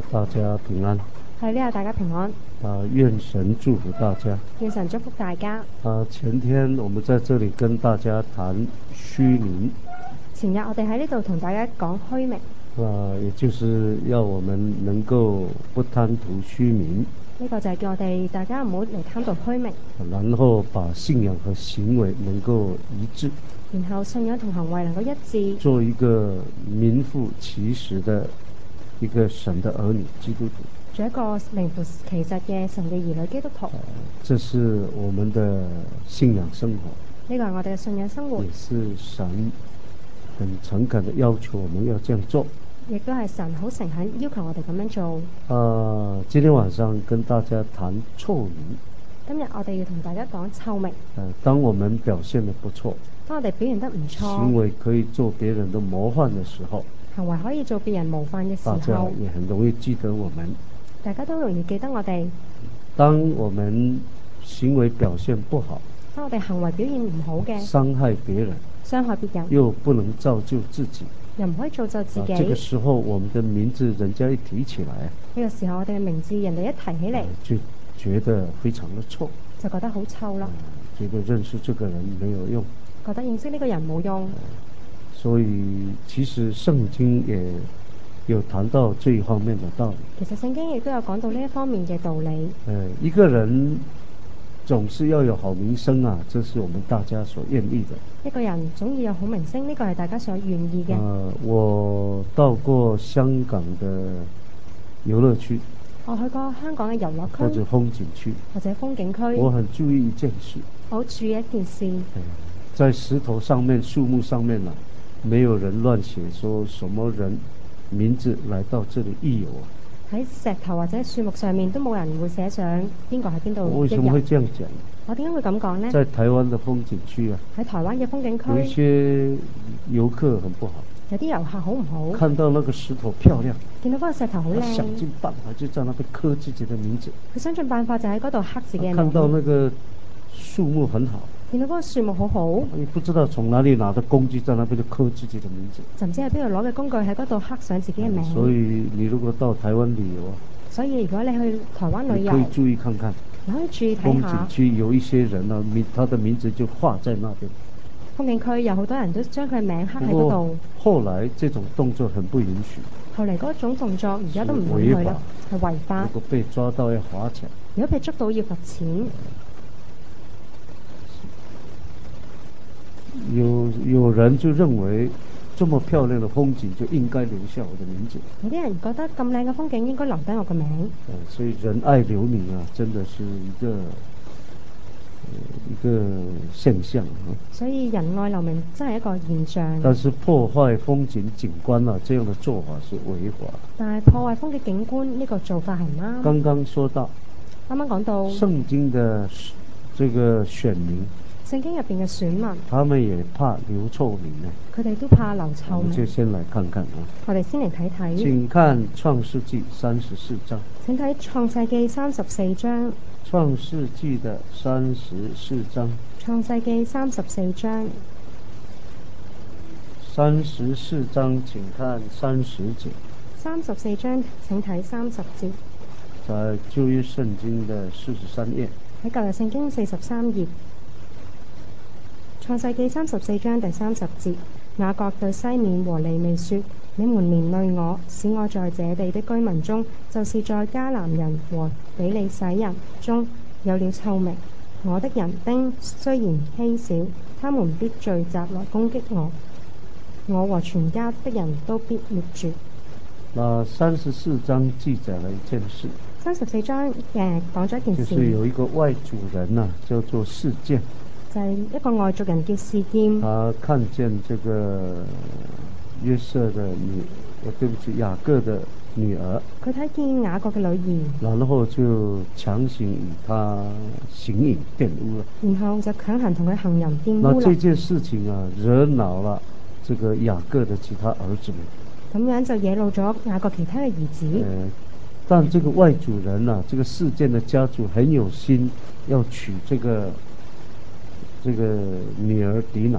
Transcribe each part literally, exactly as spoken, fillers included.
大家平安。 喺呢度大家平安。 啊，願神祝福大家。 願神祝福大家。 啊，前天我們在這裡跟大家談虛名。 前日我哋喺呢度同大家講虛名。 啊，也就是要我們能夠不貪圖虛名。 呢個就係叫我哋大家唔好嚟貪圖虛名。 然後把信仰和行為能夠一致。 然後信仰同行為能夠一致。做一個名副其實的一個神的兒女基督徒。 做一個名副其實嘅神嘅兒女基督徒。 這是我們的信仰生活。 呢個係我哋嘅信仰生活。 也是神很誠懇的要求我們要這樣做。 亦都係神好誠懇要求我哋咁樣做。 啊，今天晚上跟大家談臭名。 今日我哋要同大家講臭名。 啊，當我們表現得不錯， 當我哋表現得唔錯， 行為可以做別人的模範的時候， 行為可以做別人模範嘅時候， 大家也很容易記得我們。 大家都容易記得我哋。 當我們行為表現不好， 當我哋行為表現唔好嘅， 傷害別人， 傷害別人， 又不能造就自己， 又唔可以造就自己。 啊，這個時候我們的名字人家一提起來， 呢個時候我哋嘅名字人哋一提起嚟， 就覺得非常的臭， 就覺得好臭啦， 覺得認識這個人沒有用， 覺得認識呢個人冇用。 所以其實聖經也有談到這一方面的道理。 其實聖經亦都有講到呢一方面嘅道理。 呃，一個人總是要有好名聲啊，這是我們大家所願意的。 一個人總要有好名聲，呢個係大家所願意嘅。 呃，我到過香港的遊樂區， 我去過香港嘅遊樂區或者風景區， 或者風景區。 我很注意一件事。 我注意一件事。 在石頭上面、樹木上面啊，沒有人亂寫說什麼人名字來到這裡一遊啊。喺石頭或者樹木上面都冇人會寫上邊個喺邊度。 我為什麼會這樣講？ 我點解會咁講呢？ 在台灣的風景區啊， 喺台灣嘅風景區， 有一些遊客很不好。 有啲遊客好唔好？ 看到那個石頭漂亮， 見到嗰個石頭好靚， 想盡辦法就在那邊刻自己的名字。 佢想盡辦法就喺嗰度刻自己嘅名字。 看到那個樹木很好， 見到嗰個樹木好好， 你不知道從哪裡拿的工具在那邊就刻自己的名字。 就唔知喺邊度攞嘅工具喺嗰度刻上自己嘅名。 所以你如果到台灣旅遊啊， 所以如果你去台灣旅遊， 你可以注意看看。 你可以注意睇下。 風景區有一些人啊，名他的名字就畫在那邊。 風景區有好多人都將佢名刻喺嗰度。 後來這種動作很不允許。 後嚟嗰種動作而家都唔允許啦，係違法。 如果被抓到要罰錢。 如果被捉到要罰錢。 有有人就認為這麼漂亮的風景就應該留下我的名字。 有啲人覺得咁靚嘅風景應該留低我個名。 所以仁愛留名啊，真的是一個、呃、一個現象啊。所以仁愛留名真係一個現象。 但是破壞風景景觀啊，這樣的做法是違法。 但係破壞風景景觀呢個做法係唔啱。 剛剛說到， 啱啱講到聖經的這個選民。 聖經入邊嘅選民， 他們也怕留臭名啊。 佢哋都怕留臭名。 我們就先來看看啊。 我哋先嚟睇睇。 請看創世紀三十四章。 請睇創世紀三十四章。 創世紀的三十四章。 創世紀三十四章。 三十四章，請看三十節。 三十四章，請睇三十節。 在舊約聖經的四十三頁。 喺舊約聖經四十三頁。創世紀三十四章第三十節，雅各對西面和利未說：你們連累我，使我在這地的居民中，就是在迦南人和比利洗人中有了臭名。我的人丁雖然稀少，他們必聚集來攻擊我，我和全家的人都必滅絕。 那三十四章記載了一件事。 三十四章誒講咗一件事， 就是有一個外族人啊，叫做示劍。 就係一個外族人叫示劍。他看見這個約瑟的女，呃，對不起，雅各的女兒。 佢睇見雅各嘅女兒， 然後就強行與他行淫玷污了。 然後就強行同佢行淫玷污。 那這件事情啊，惹惱了這個雅各的其他兒子們。 咁樣就惹怒咗雅各其他嘅兒子。 呃，但這個外族人啊，這個示劍的家族很有心要娶這個。這個女兒迪娜，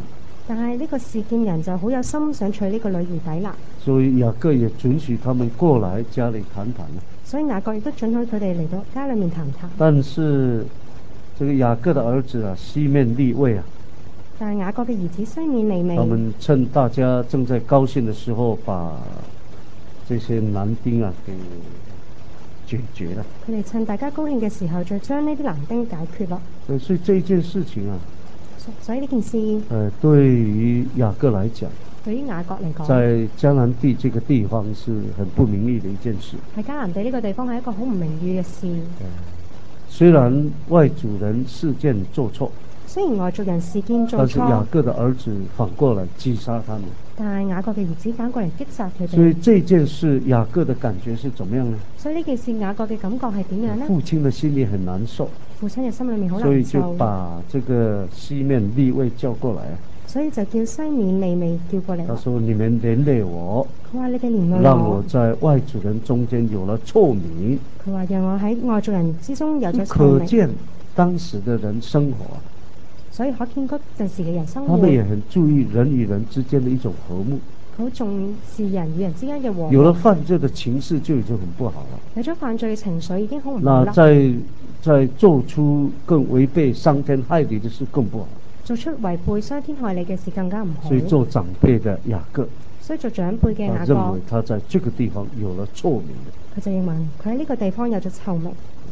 但係呢個示劍人就好有心想娶呢個女兒底拿， 所以雅各也准許他們過來家裏談談。 所以雅各亦都准許佢哋嚟到家裏面談談。 但是這個雅各的兒子啊，西面利未啊， 但係雅各嘅兒子西面利未， 他們趁大家正在高興的時候，把這些男丁啊給解決了。 佢哋趁大家高興嘅時候，再將呢啲男丁解決咯。 所以這件事情啊， 所以呢件事， 呃，對於雅各來講， 對於雅各嚟講， 在迦南地這個地方是很不名譽的一件事。 喺迦南地呢個地方係一個好唔名譽嘅事。 雖然外族人示劍做錯， 雖然外族人示劍做錯， 但是雅各的兒子反過來擊殺他們。 但係雅各嘅兒子反過嚟擊殺佢哋。 所以這件事雅各的感覺是怎麼樣呢？ 所以呢件事雅各嘅感覺係點樣呢？ 父親的心裡很難受， 父親嘅心裡面好難受， 所以就把這個西面利未叫過來， 所以就叫西面利未叫過嚟。 他說：你們連累我， 佢話你哋連累我， 讓我在外族人中間有了臭名。 佢話讓我喺外族人之中有咗臭名。 可見當時的人生活， 所以可見嗰陣時嘅人生活， 他們也很注意人與人之間的一種和睦。 好重視人與人之間嘅和睦。 有了犯罪的情勢就已經很不好了。 有咗犯罪嘅情緒已經好唔好啦。 那在在做出更違背傷天害理的事更不好。 做出違背傷天害理嘅事更加唔好。 所以做長輩的雅各， 所以做長輩嘅雅各， 認為他在這個地方有了臭名。 佢就認為佢喺呢個地方有咗臭名。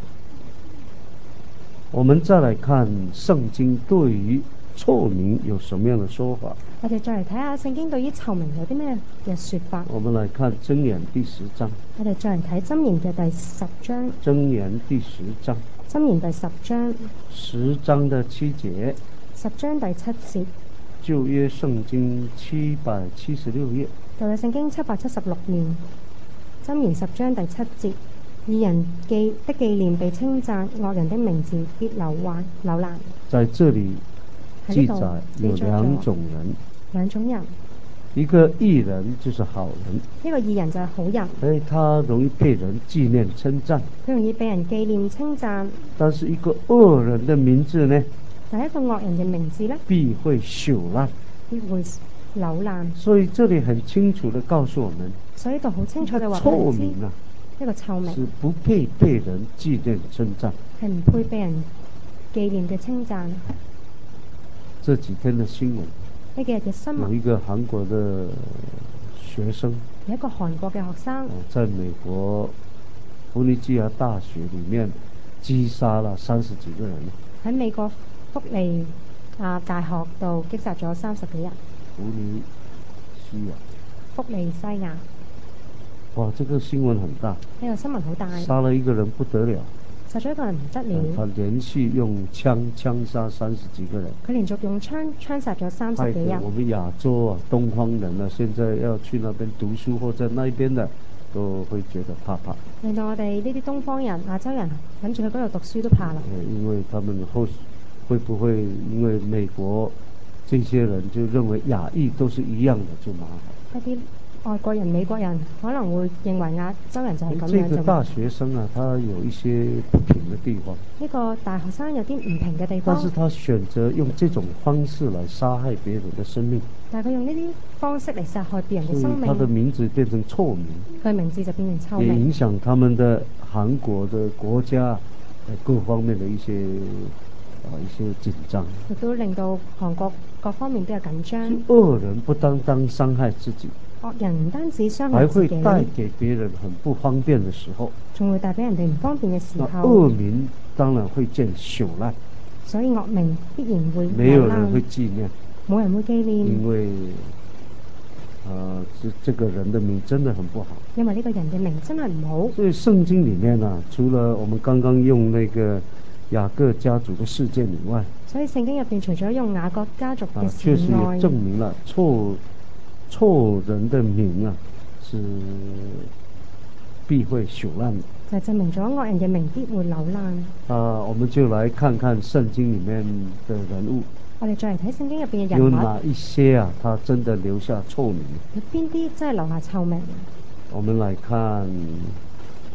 我們再來看聖經對於臭名有什麼樣的說法。 我哋再嚟睇下聖經對於臭名有啲咩嘅說法。 我們來看箴言第十章。 我哋再嚟睇箴言嘅第十章。 箴言第十章。 箴言第十章。 十章的七節。 十章第七節。 舊約聖經七百七十六頁。 舊約聖經七百七十六頁。箴言十章第七節。義人記的紀念被稱讚，惡人的名字必流壞流難。 在這裡記載有兩種人。 兩種人。 一個義人就是好人。 一個義人就係好人。誒， 他容易被人紀念稱讚。 佢容易被人紀念稱讚。 但是一個惡人的名字呢？ 但係一個惡人嘅名字呢？ 必會朽爛。 必會朽爛。 所以這裡很清楚地告訴我們。 所以呢度好清楚地話。 臭名啊！ 一個臭名。 是不配被人紀念稱讚。係唔配被人紀念嘅稱讚。 這幾天的新聞。 呢幾日嘅新聞。 有一個韓國的學生。 有一個韓國嘅學生。 在美國弗尼基亞大學裡面擊殺了三十幾個人。 喺美國福利啊大學度擊殺咗三十幾人。 弗尼西亞。 福利西亞。 哇，這個新聞很大。 呢個新聞好大。 殺了一個人不得了。 殺咗一個人唔得了。 他連續用槍槍殺三十幾個人。 佢連續用槍槍殺咗三十幾人。 我們亞洲啊，東方人啊，現在要去那邊讀書或者那邊的，都會覺得怕怕。 令到我哋呢啲東方人、亞洲人諗住去嗰度讀書都怕啦。 因為他們後會不會因為美國這些人就認為亞裔都是一樣的，就麻煩。一啲外國人、美國人可能會認為亞洲人就係咁樣。這個大學生啊，他有一些不平的地方。呢個大學生有啲唔平嘅地方。但是他選擇用這種方式來殺害別人的生命。但係佢用呢啲方式嚟殺害別人嘅生命。他的名字變成臭名。佢名字就變成臭名。也影響他們的韓國的國家各方面的一些啊一些緊張。亦都令到韓國各方面都有緊張。惡人不單單傷害自己。惡人唔單止傷害自己，還會帶給別人很不方便的時候，仲會帶俾人哋唔方便嘅時候，惡名當然會見朽爛，所以惡名必然會沒有人會紀念，冇人會紀念，因為啊、呃，這這個人的名真的很不好，因為呢個人嘅名真係唔好。所以聖經裏面啊，除了我們剛剛用那個雅各家族的事件以外，所以聖經入邊除咗用雅各家族嘅事件外，確實也證明了錯。臭人的名啊，是必會朽爛的。就證明咗惡人嘅名必會朽爛。啊，我們就來看看聖經裏面的人物。我哋再嚟睇聖經入邊嘅人物。有哪一些啊？他真的留下臭名？有邊啲真係留下臭名？我們來看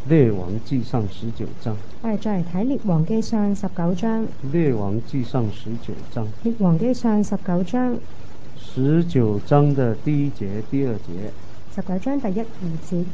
列王記上十九章。 我哋再嚟睇列王記上十九章。 列王記上十九章。 列王記上十九章。 十九章的第一節、第二節。 十九章第一二節。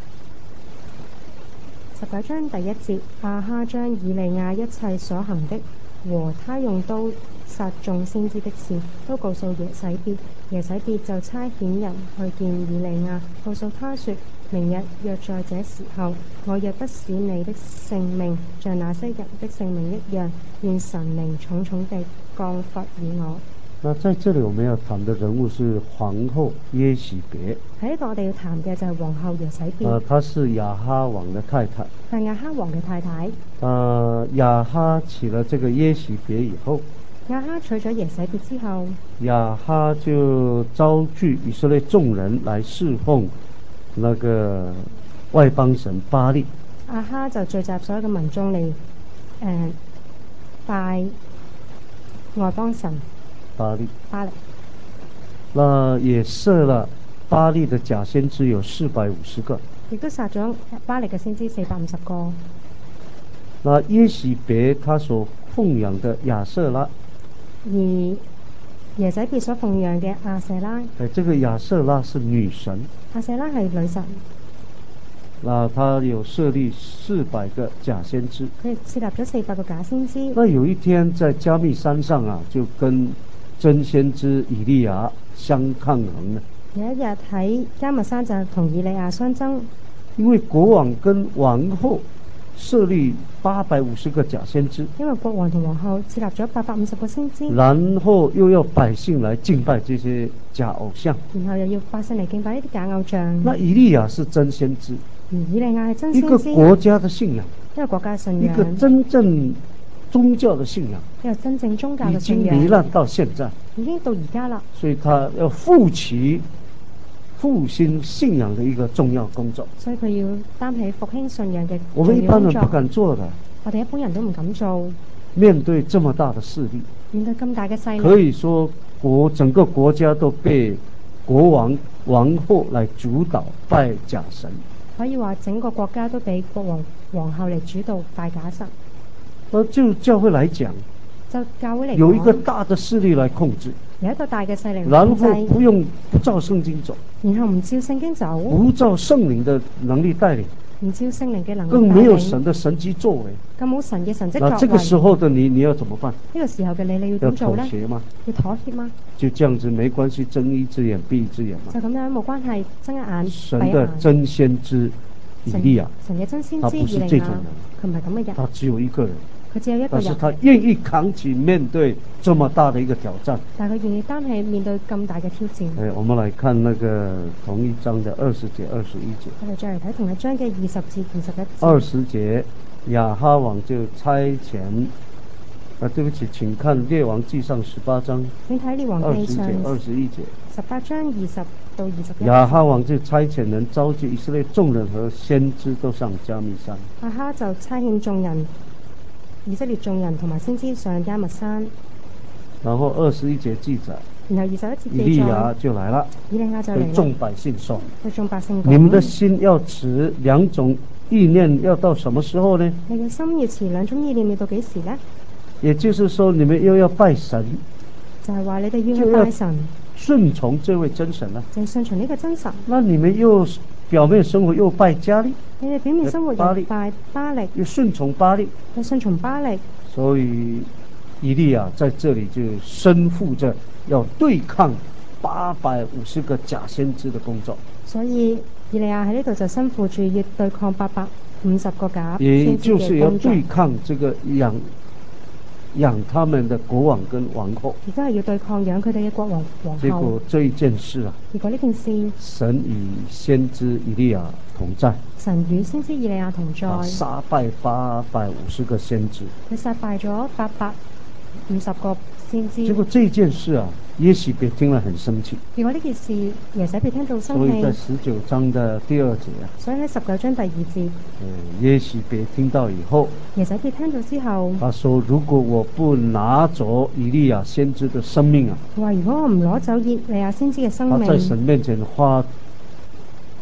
十九章第一節，亞哈將以利亞一切所行的和他用刀殺眾先知的事，都告訴耶洗別。耶洗別就差遣人去見以利亞，告訴他說：明日若在這時候，我若不使你的性命像那些人的性命一樣，願神靈重重地降罰與我。 那在這裡我們要談的人物是皇后耶洗別。 喺呢度我哋要談嘅就係皇后耶洗別。 呃，她是亞哈王的太太。 係亞哈王嘅太太。 呃，亞哈娶了這個耶洗別以後， 亞哈娶咗耶洗別之後， 亞哈就招聚以色列眾人來侍奉那個外邦神巴力。 亞哈就聚集所有嘅民眾嚟，誒、呃、拜外邦神巴力。 巴力。 那也設了巴力的假先知有四百五十個。 亦都殺咗巴力嘅先知四百五十個。 那耶洗別他所奉養的亞舍拉， 而耶洗別所奉養嘅亞舍拉， 誒，這個亞舍拉是女神。 亞舍拉係女神。 那他有設立四百個假先知。 佢設立咗四百個假先知。 那有一天在加密山上啊，就跟真先知以利亞相抗衡了。 有一日喺加密山就同以利亞相爭， 因為國王跟王后設立八百五十個假先知， 因為國王同皇后設立咗八百五十個先知， 然後又要百姓來敬拜這些假偶像， 然後又要百姓嚟敬拜呢啲假偶像。 那以利亞是真先知， 而以利亞係真先知， 一個國家的信仰， 一個國家信仰， 一個真正宗教的信仰， 一個真正宗教嘅信仰， 已經糜爛到現在， 已經到而家啦。 所以他要負起復興信仰的一個重要工作， 所以佢要擔起復興信仰嘅重要工作。 我們一般人不敢做的， 我哋一般人都唔敢做。 面對這麼大的勢力， 面對咁大嘅勢力， 可以說國整個國家都被國王王后來主導拜假神。 可以話整個國家都俾國王皇后嚟主導拜假神。 而就教會來講， 就教會嚟講， 有一個大的勢力來控制， 有一個大嘅勢力嚟然控制， 後不用不照聖經走， 然後唔照聖經走， 不照聖靈的能力帶領， 唔照聖靈嘅能力帶領， 更沒有神的神蹟作為， 更冇神嘅神蹟作為。 那這個時候的你，你要怎麼辦？ 呢個時候嘅你，你要點做呢？ 要妥協嗎？ 要妥協嗎？ 就這樣子沒關係，睜一隻眼閉一隻眼嘛。 就咁樣冇關係，睜一眼神的真先知以利亞， 神嘅真先知他不是這種人， 佢唔係咁嘅人， 他只有一個人。 佢只有一個人， 但是他願意扛起面對這麼大的一個挑戰。 但係佢願意擔起面對咁大嘅挑戰。 誒，我們來看那個同一章的二十節、二十一節。 我哋再嚟睇同一章嘅二十至二十一節。 二十節，亞哈王就差遣，啊，對不起，請看列王記上十八章。 請睇列王記上二十一節。 十八章二十到二十一。 亞哈王就差遣人召集以色列眾人和先知都上迦密山。 亞哈就差遣眾人。以色列眾人同埋先知上迦密山， 然後二十一節記載， 然後二十一節記載， 以利亞就來了， 以利亞就嚟對眾百姓說， 對眾百姓講， 你們的心要持兩種意念，要到什麼時候呢？ 你嘅心要持兩種意念，要到幾時呢？ 也就是說，你們又要拜神， 就係話你哋要去拜神， 順從這位真神啦， 就順從呢個真神。 那你們又表面生活又拜加力， 你哋表面生活又拜巴力， 又順從巴力， 又順從巴力。 所以以利亞在這裡就身負着要對抗八百五十個假先知的工作。 所以以利亞喺呢度就身負住要對抗八百五十個假也先知嘅工作， 就是要對抗這個養養他們的國王跟王后， 而家係要對抗養佢哋嘅國王皇后。 結果這一件事啊， 結果呢件事， 神與先知以利亞同在， 神與先知以利亞同在， 殺敗八百五十個先知， 佢殺敗咗八百五十個先知。 結果這件事啊，耶洗別聽了很生氣。 結果呢件事，耶洗別聽到生氣。 所以在十九章的第二節啊， 所以喺十九章第二節， 嗯，耶洗別聽到以後， 耶洗別聽到之後， 他說：如果我不拿走以利亞先知的生命啊， 話如果我唔攞走以利亞先知嘅生命， 他在神面前花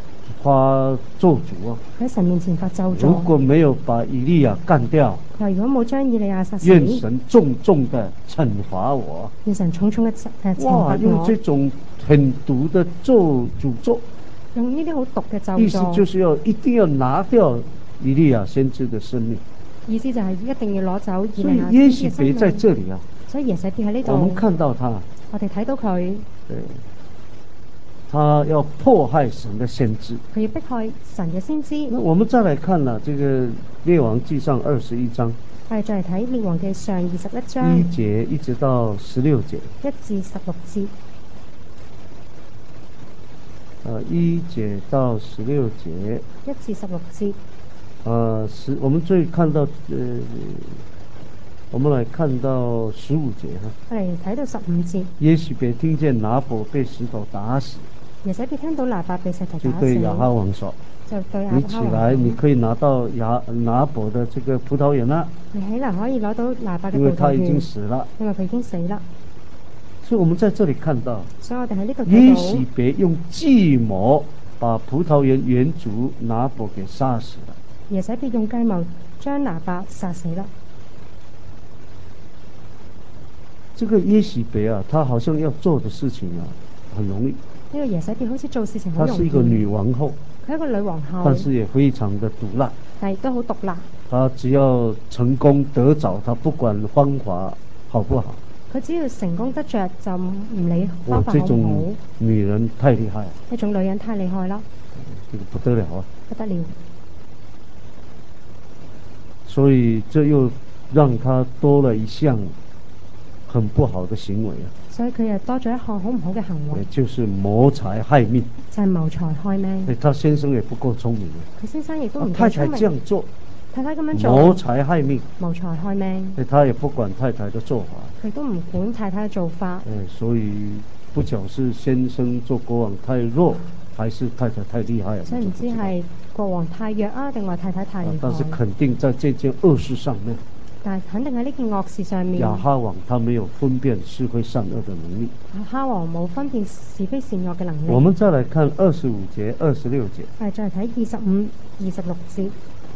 发咒诅啊！ 喺神面前發咒詛。 如果沒有把以利亞幹掉， 佢話如果冇將以利亞殺死， 願神重重的懲罰我。 願神重重嘅誒懲罰哇！ 我。 用這種很毒的咒詛咒， 用呢啲好毒嘅咒詛， 意思就是要一定要拿掉以利亞先知的生命。 意思就係一定要攞走以所以利亞耶洗別先知嘅生命。 在這裡啊， 所以耶洗別喺呢度， 我們看到他， 我哋睇到佢， 對，他要迫害神的先知， 佢要迫害神嘅先知。 那我們再來看了這個列王記上二十一章， 我哋再嚟睇列王記上二十一章一節一直到十六節， 一至十六節。 呃，一節到十六節， 一至十六節。 呃，十我們最看到，呃，我們來看到十五節哈。 我哋睇到十五節。 耶洗別聽見拿伯被石頭打死， 耶洗別聽到拿伯被石頭打死， 就對亞哈王說： 就對亞哈王， 你起來，你可以拿到亞拿伯的這個葡萄園啦。 你起來可以攞到拿伯嘅葡萄園， 因為他已經死了。 因為佢已經死啦。 所以我們在這裡看到， 所以我哋喺呢度睇到耶洗別用計謀把葡萄園園主拿伯給殺死了。 耶洗別用計謀將拿伯殺死了。 這個耶洗別啊，他好像要做的事情啊，很容易。呢個耶洗別好似做事情好容易。 她是一個女王后， 佢係一個女皇后， 但是也非常的毒辣。 但係都好毒辣。 她只要成功得着，她不管方法好不好。 佢只要成功得着就唔理方法好唔好。 這種女人太厲害。 呢種女人太厲害啦。 這個不得了啊！ 不得了。 所以這又讓她多了一項很不好的行為啊！ 所以佢又多咗一項好唔好嘅行為， 就是謀財害命。 就係謀財害命。 他先生也不夠聰明啊！ 佢先生亦都唔夠聰明。 太太這樣做， 太太咁樣做， 謀財害命。 謀財害命。 他也不管太太的做法， 佢都唔管太太嘅做法。 所以不曉是先生做國王太弱，還是太太太厲害。 所以唔知係國王太弱啊，定話太太太厲害。 但是肯定在這件惡事上面。 但係肯定喺呢件惡事上面， 亞哈王他沒有分辨是非善惡的能力。 亞哈王冇分辨是非善惡嘅能力。 我們再來看二十五節、二十六節。 係再嚟睇二十五、二十六節。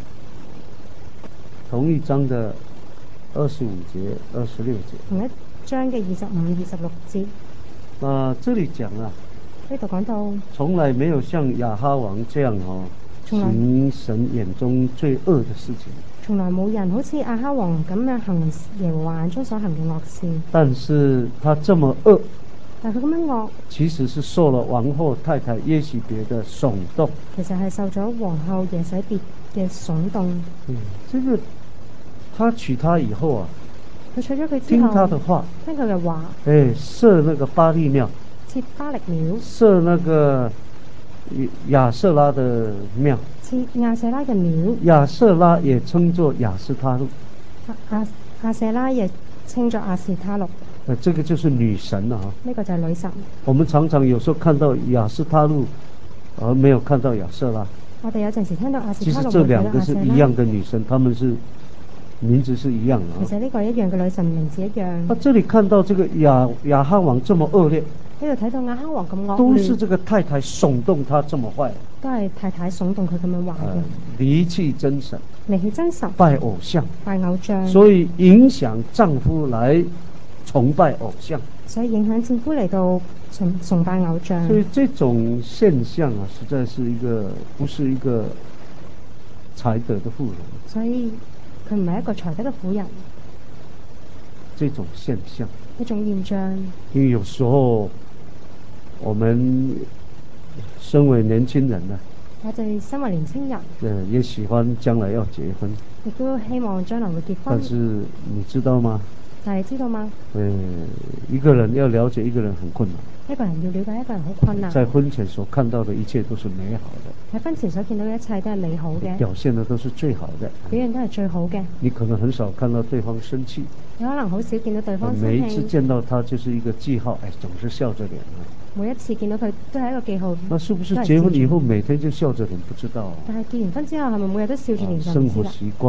同一章的二十五節、二十六節。 同一章嘅二十五、二十六節。 啊，這裡講啊， 呢度講到， 從來沒有像亞哈王這樣哦，行神眼中最惡的事情。 從來冇人好似亞哈王咁樣行耶和華眼中所行嘅惡事。 但是他這麼惡， 但佢咁樣惡， 其實是受了王后太太耶洗別的慫動。 其實係受咗皇后耶洗別嘅慫動。 嗯，這個他娶她以後啊， 佢娶咗佢之後， 聽他的話， 聽佢嘅話， 誒，設那個巴力廟， 設巴力廟， 設那個亞舍拉的廟。 亞舍拉嘅廟， 亞舍拉也稱作亞斯他錄， 亞亞舍拉也稱作亞斯他錄。 呃，這個就是女神啊。 呢個就係女神。 我們常常有時候看到亞斯他錄，而沒有看到亞舍拉。 我哋有陣時聽到亞斯他錄， 其實這兩個是一樣的女神，她們是名字是一樣的。 其實呢個一樣嘅女神，名字一樣。 啊，這裡看到這個亞亞哈王這麼惡劣。 呢度睇到亞哈王咁惡劣， 都是這個太太慫動他這麼壞， 都係太太慫動佢咁樣壞嘅。 離棄真神， 離棄真神， 拜偶像， 拜偶像， 所以影響丈夫來崇拜偶像， 所以影響丈夫嚟到崇崇拜偶像。 所以這種現象啊，實在是一個不是一個才德的婦人。 所以佢唔係一個才德嘅婦人。 這種現象， 一種現象， 因為有時候我們身為年輕人呢， 我哋身為年輕人， 呃，也喜歡將來要結婚， 亦都希望將來會結婚。 但是你知道嗎？ 但係你知道嗎？ 呃，一個人要了解一個人很困難。 一個人要了解一個人好困難。 在婚前所看到的一切都是美好的。 喺婚前所見到嘅一切都係美好嘅。表現的都是最好的。 表現都係最好嘅。 你可能很少看到對方生氣。 你可能好少見到對方生氣。 每一次見到他就是一個記號，哎，總是笑着臉。 每一次見到佢都係一個記號。 那是不是結婚以後每天就笑着臉？不知道。 但係結完婚之後係咪每日都笑住臉？ 生活習慣。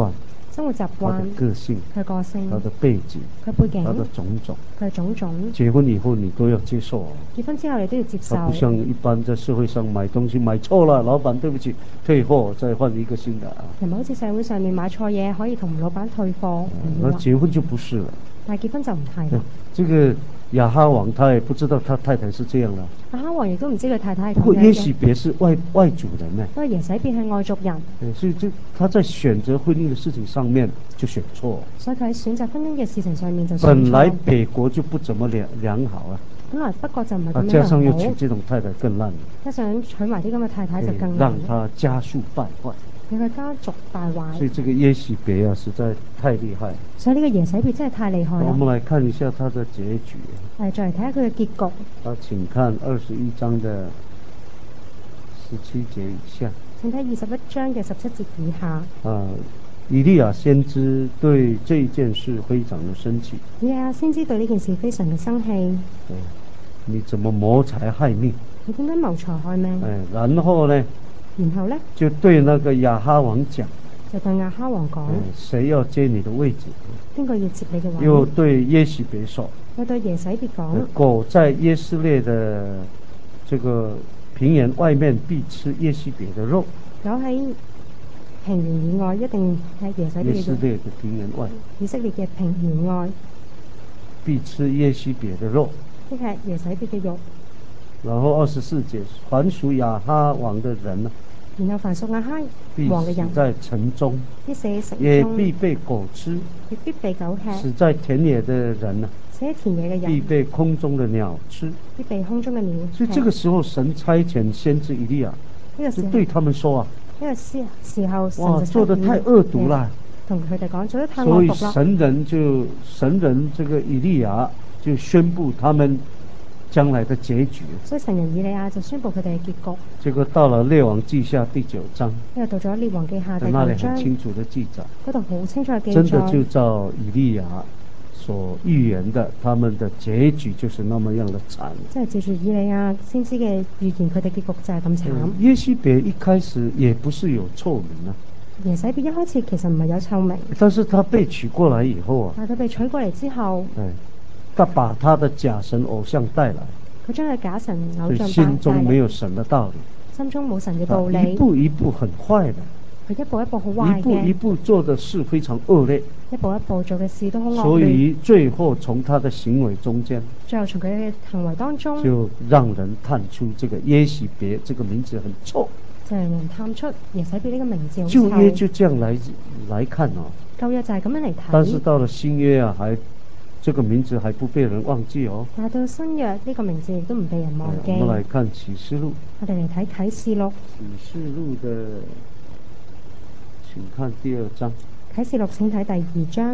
生活習慣、 他的個性、 佢個性、 他的背景、 佢背景、 他的種種、 佢種種。 結婚以後你都要接受哦。 結婚之後你都要接受。 他不像一般在社會上買東西買錯了，老闆對不起，退貨再換一個新的啊。 唔係好似社會上面買錯嘢可以同老闆退貨。 那結婚就不是了。 但係結婚就唔係啦。 這個亞哈王他也不知道他太太是這樣啦。 亞哈王亦都唔知佢太太係咁樣嘅。 不過耶洗別是外外族人呢。 不過耶洗別係外族人。 所以這他在選擇婚姻的事情上面就選錯。 所以佢喺選擇婚姻嘅事情上面就選錯。 本來北國就不怎麼良良好啊。 本來北國就唔係咁樣好。 加上又娶這種太太更爛。 加上娶埋啲咁嘅太太就更爛。 讓他家數敗壞。 令佢家族敗壞。 所以這個耶洗別啊，實在太厲害。 所以呢個耶洗別真係太厲害啦。 我們來看一下他的結局。 誒，再嚟睇下佢嘅結局。 啊，請看二十一章的十七節以下。 請睇二十一章嘅十七節以下。 啊，以利亞先知對這件事非常的生氣。 以利亞先知對呢件事非常嘅生氣。 對，你怎麼謀財害命？ 你點解謀財害命？ 誒，然後呢？ 然後呢？ 就對那個亞哈王講。 就對亞哈王講。 誰要接你的位置？ 邊個要接你嘅位？ 又對耶洗別說。 又對耶洗別講。 狗在耶斯列的這個平原外面必吃耶洗別的肉。 狗喺平原以外一定係耶洗別嘅肉。 耶斯列的平原外。 以色列嘅平原外。 必吃耶洗別的肉。 即係耶洗別嘅肉。 然後二十四節，凡屬亞哈王的人呢？ 然後凡屬亞哈王嘅人， 必死在城中， 必死喺城中， 也必被狗吃， 亦必被狗吃。 死在田野的人呢？ 死喺田野嘅人， 必被空中的鳥吃， 必被空中嘅鳥吃。 所以這個時候神差遣先知以利亞，就對他們說啊， 呢個時時候神哇，做得太惡毒啦， 同佢哋講做得太惡毒啦。 所以神人就神人這個以利亞就宣布他們將來的結局。 所以神人以利亞就宣布佢哋嘅結局。 這個到了列王記下第九章， 因為到咗列王記下第九章， 那裡很清楚的記載， 嗰度好清楚嘅記載， 真的就照以利亞所預言的，他們的結局就是那麼樣的慘。 即係照住以利亞先知嘅預言，佢哋結局就係咁慘。 耶洗別一開始也不是有臭名啊。 耶洗別一開始其實唔係有臭名， 但是他被娶過來以後啊， 但係佢被娶過嚟之後， 他把他的假神偶像帶來， 佢將佢假神偶像帶來， 心中沒有神的道理， 心中冇神嘅道理， 一步一步很壞的， 佢一步一步好壞嘅， 一步一步做的事非常惡劣， 一步一步做嘅事都好惡劣， 所以最後從他的行為中間， 最後從佢嘅行為當中， 就讓人探出這個耶洗別這個名字很臭， 就讓人探出耶洗別呢個名字好臭。 舊約就這樣來來看哦， 舊約就係咁樣嚟睇， 但是到了新約啊，還這個名字還不被人忘記哦。 但係到新約呢個名字亦都唔被人忘記。 我們來看啟示錄， 我哋嚟睇啟示錄。 啟示錄的，請看第二章。 啟示錄請睇第二章。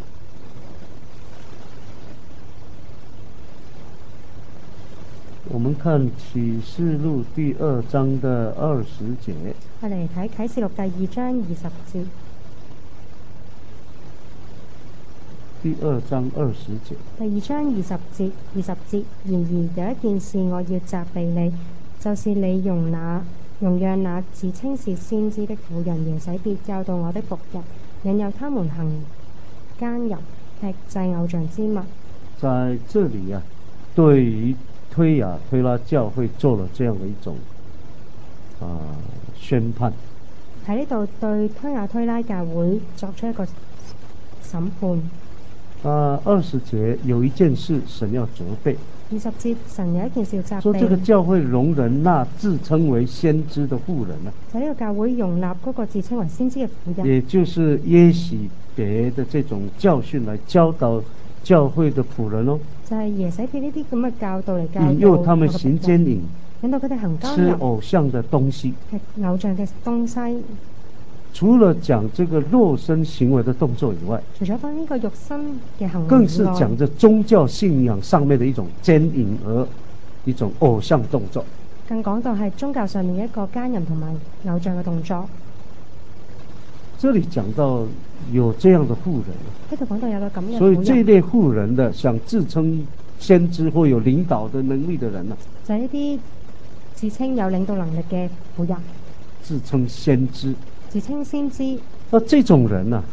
我們看啟示錄第二章的二十節。 我哋嚟睇啟示錄第二章二十節。 第二章二十節。 第二章二十節，二十節。然而有一件事我要責備你，就是你容那容讓那自稱是先知的婦人耶洗別教導我的僕人，引誘他們行奸淫，吃祭偶像之物。 在這裏啊，對於推雅推拉教會做了這樣的一種啊、呃、宣判。 喺呢度對推雅推拉教會作出一個審判。 啊，二十節有一件事神要責備。 二十節神有一件事要責備。 說這個教會容忍那自稱為先知的婦人啊。 就呢個教會容納嗰個自稱為先知嘅婦人。 也就是耶洗別的這種教訓來教導教會的僕人哦。就係耶洗別呢啲咁嘅教導嚟教導。引誘他們行奸淫。 引導佢哋行奸淫。 吃偶像的東西。 食偶像嘅東西。 除了講這個肉身行為的動作以外， 除咗講呢個肉身嘅行為， 更是講着宗教信仰上面的一種奸淫和一種偶像動作。 更講到係宗教上面一個奸淫同埋偶像嘅動作。 這裏講到有這樣的婦人， 呢度講到有個咁嘅婦人， 所以這類婦人的想自稱先知或有領導的能力的人呢， 就係呢啲自稱有領導能力嘅婦人， 自稱先知。 自稱先知， 那這種人呢、啊，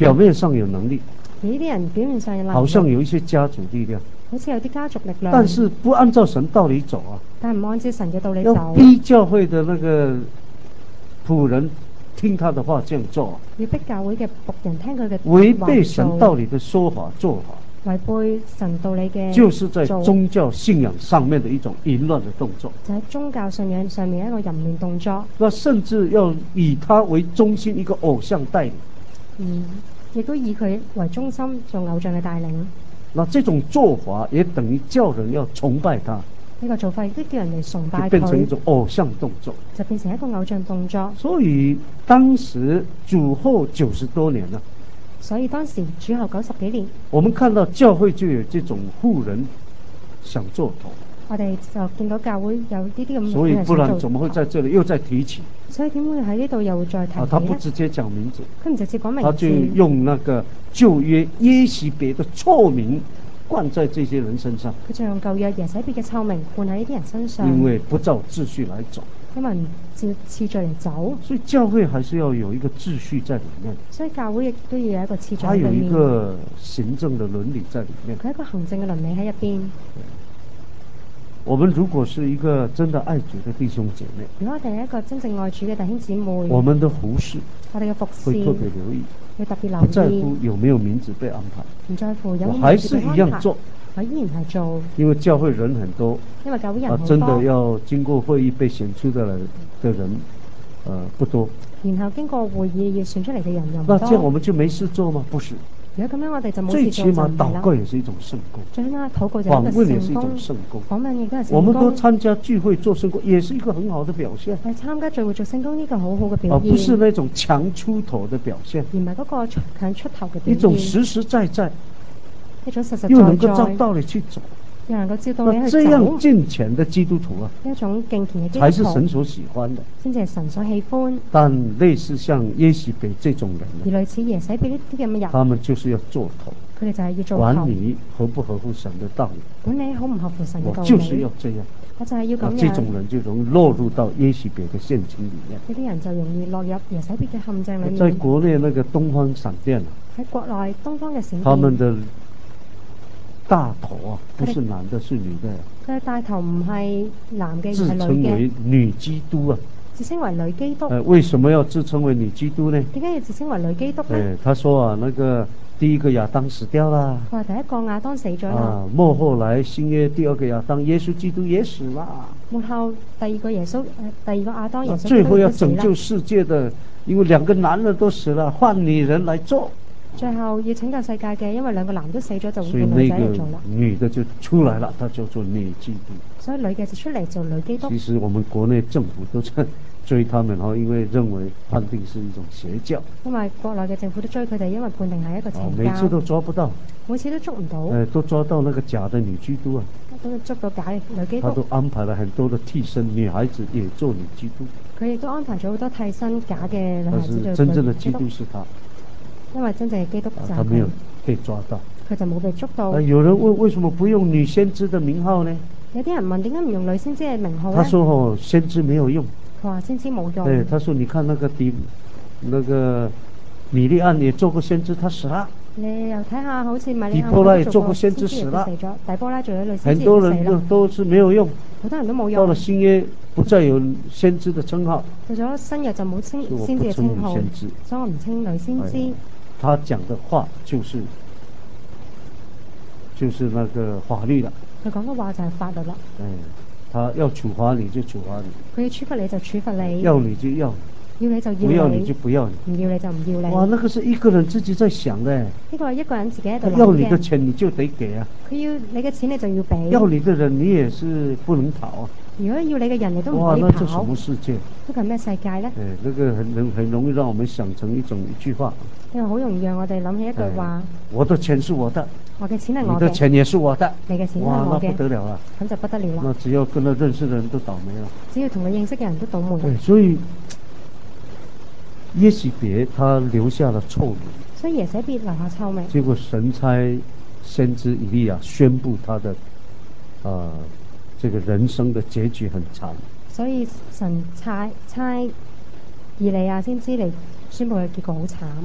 表面上有能力， 而呢啲人表面上有能力， 好像有一些家族力量， 好似有啲家族力量， 但是不按照神道理走啊， 但唔按照神嘅道理要走， 逼教會的那個僕人聽他的話這樣做， 要逼教會嘅僕人聽佢嘅違背神道理的說法做法， 違背神道理嘅， 就是在宗教信仰上面的一種淫亂的動作， 就喺宗教信仰上面一個淫亂動作， 那甚至要以他為中心一個偶像帶領， 嗯，亦都以佢為中心做偶像嘅帶領， 那這種做法也等於叫人要崇拜他， 呢個做法亦都叫人嚟崇拜佢， 就變成一種偶像動作， 就變成一個偶像動作。 所以當時主後九十多年了， 所以當時主後九十幾年， 我們看到教會就有這種婦人想做頭， 我哋就見到教會有呢啲咁嘅， 所以不然怎麼會在這裡又再提起？ 所以點會喺呢度又會再提起呢？ 啊，他不直接講名字， 佢唔直接講名字， 他就用那個舊約耶洗別的臭名灌在這些人身上， 佢就用舊約耶洗別嘅臭名灌喺呢啲人身上， 因為不照秩序來走， 因為唔照次序嚟走， 所以教會還是要有一個秩序在裡面， 所以教會亦都要有一個次序喺裡面， 它有一個行政的倫理在裡面， 佢一個行政嘅倫理喺入邊。 我們如果是一個真的愛主的弟兄姐妹， 如果我哋係一個真正愛主嘅弟兄姊妹， 我們的服事， 我哋嘅服事會特別留意， 要特別留意， 不在乎有沒有名字被安排， 唔在乎有冇我還是一樣做， 我依然係做， 因為教會人很多， 因為教會人好多， 啊，真的要經過會議被選出的人的人，呃，不多。 然後經過會議要選出嚟嘅人又唔那多。 這樣我們就沒事做嗎？不是。 如果咁樣我哋就冇事做， 最起碼就禱告也是一種聖工， 最起碼禱告就係一個訪問也是一種聖聖工， 訪問亦都係聖工。 我們都參加聚會做聖工，也是一個很好的表現。 係參加聚會做聖工呢個好好嘅表現， 而不是那種強出頭的表現， 而唔係嗰個強出頭嘅表現。 一種實實在在， 一種實實在在， 又能夠照道理去走， 又能夠照道理去走。 這樣敬虔的基督徒啊， 一種敬虔嘅基督徒， 才是神所喜歡的， 先至係神所喜歡。 但類似像耶洗別這種人， 而類似耶洗別呢啲咁嘅人， 他們就是要做頭， 佢哋就係要做頭， 管理合不合乎神的道理， 管理好唔合乎神嘅道理， 我就是要這樣。 我就係要咁樣。 這種人就容易落入到耶洗別的陷阱裡面。 呢啲人就容易落入耶洗別嘅陷阱裡面。 在國內那個東方閃電啊， 喺國內東方嘅閃電， 他們的大頭啊，不是男的，是女的。 佢帶頭唔係男嘅， 自而係女嘅。 稱為女基督啊。 自稱為女基督。 呃，為什麼要自稱為女基督呢？ 點解要自稱為女基督呢？ 誒，他說啊，那個第一個亞當死掉啦。 佢話第一個亞當死咗啦。 啊，末後來新約第二個亞當耶穌基督也死啦。 末後第二個耶穌，誒、呃，第二個亞當耶穌基督最後要拯救世界的，因為兩個男人都死了，換女人來做。 最後要拯救世界嘅，因為兩個男都死咗，就會換女仔嚟做啦。 女的就出來了，她叫做女基督。 所以女嘅就出嚟做女基督。 其實我們國內政府都在追他們，因為認為判定是一種邪教。 因為國內嘅政府都追佢哋，因為判定係一個邪教。 每次都抓不到。 每次都捉唔到。 誒，都抓到那個假的女基督啊。 都捉到假嘅女基督。 他都安排了很多的替身女孩子也做女基督。 佢亦都安排咗好多替身假嘅女孩子做女基督。 但是真正的基督是他。 因為真正嘅基督就係佢。 他沒有被抓到。 佢就冇被捉到。 啊，有人問為什麼不用女先知的名號呢？ 有啲人問點解唔用女先知嘅名號呢？ 他說哦，先知沒有用。 佢話先知冇用。 對，他說你看那個底，那個米利暗也做過先知，他死了。 你又睇下，好似米利底波拉也做過先知死了。 底波拉做咗女先知， 很多人都都是沒有用。 好多人都冇用。 到了新約不再有先知的稱號。 到咗新約就冇先先知嘅稱號，所以我唔稱女先知。 哎，他講的話就是就是那個法律了。 佢講嘅話就係法律啦。 哎，他要處罰你就處罰你。 佢要處罰你就處罰你。 要你就要你。 要你就要你。 不要你就不要你。 唔要你就唔要你。 哇，那個是一個人自己在想的。 呢個係一個人自己喺度諗嘅。 要你的錢你就得給啊。 佢要你嘅錢你就要俾。 要你的人你也是不能逃啊。 如果要你嘅人你都唔可以跑。 哇，那這什麼世界？ 呢個係咩世界呢？ 誒，那個很容很容易讓我們想成一種一句話。 呢個好容易讓我哋諗起一句話。 我的錢是我的。 我嘅錢係我嘅。 你的錢也是我的。 你嘅錢係我嘅。 哇，那不得了啦！ 咁就不得了啦。 那只要跟他認識的人都倒霉啦。 只要同佢認識嘅人都倒霉。 對，所以耶洗別他留下了臭名。 所以耶洗別留下臭名。 結果神差先知以利亞宣布他的，呃，這個人生的結局很慘。 所以神差差以利亞先知嚟宣布佢結果好慘。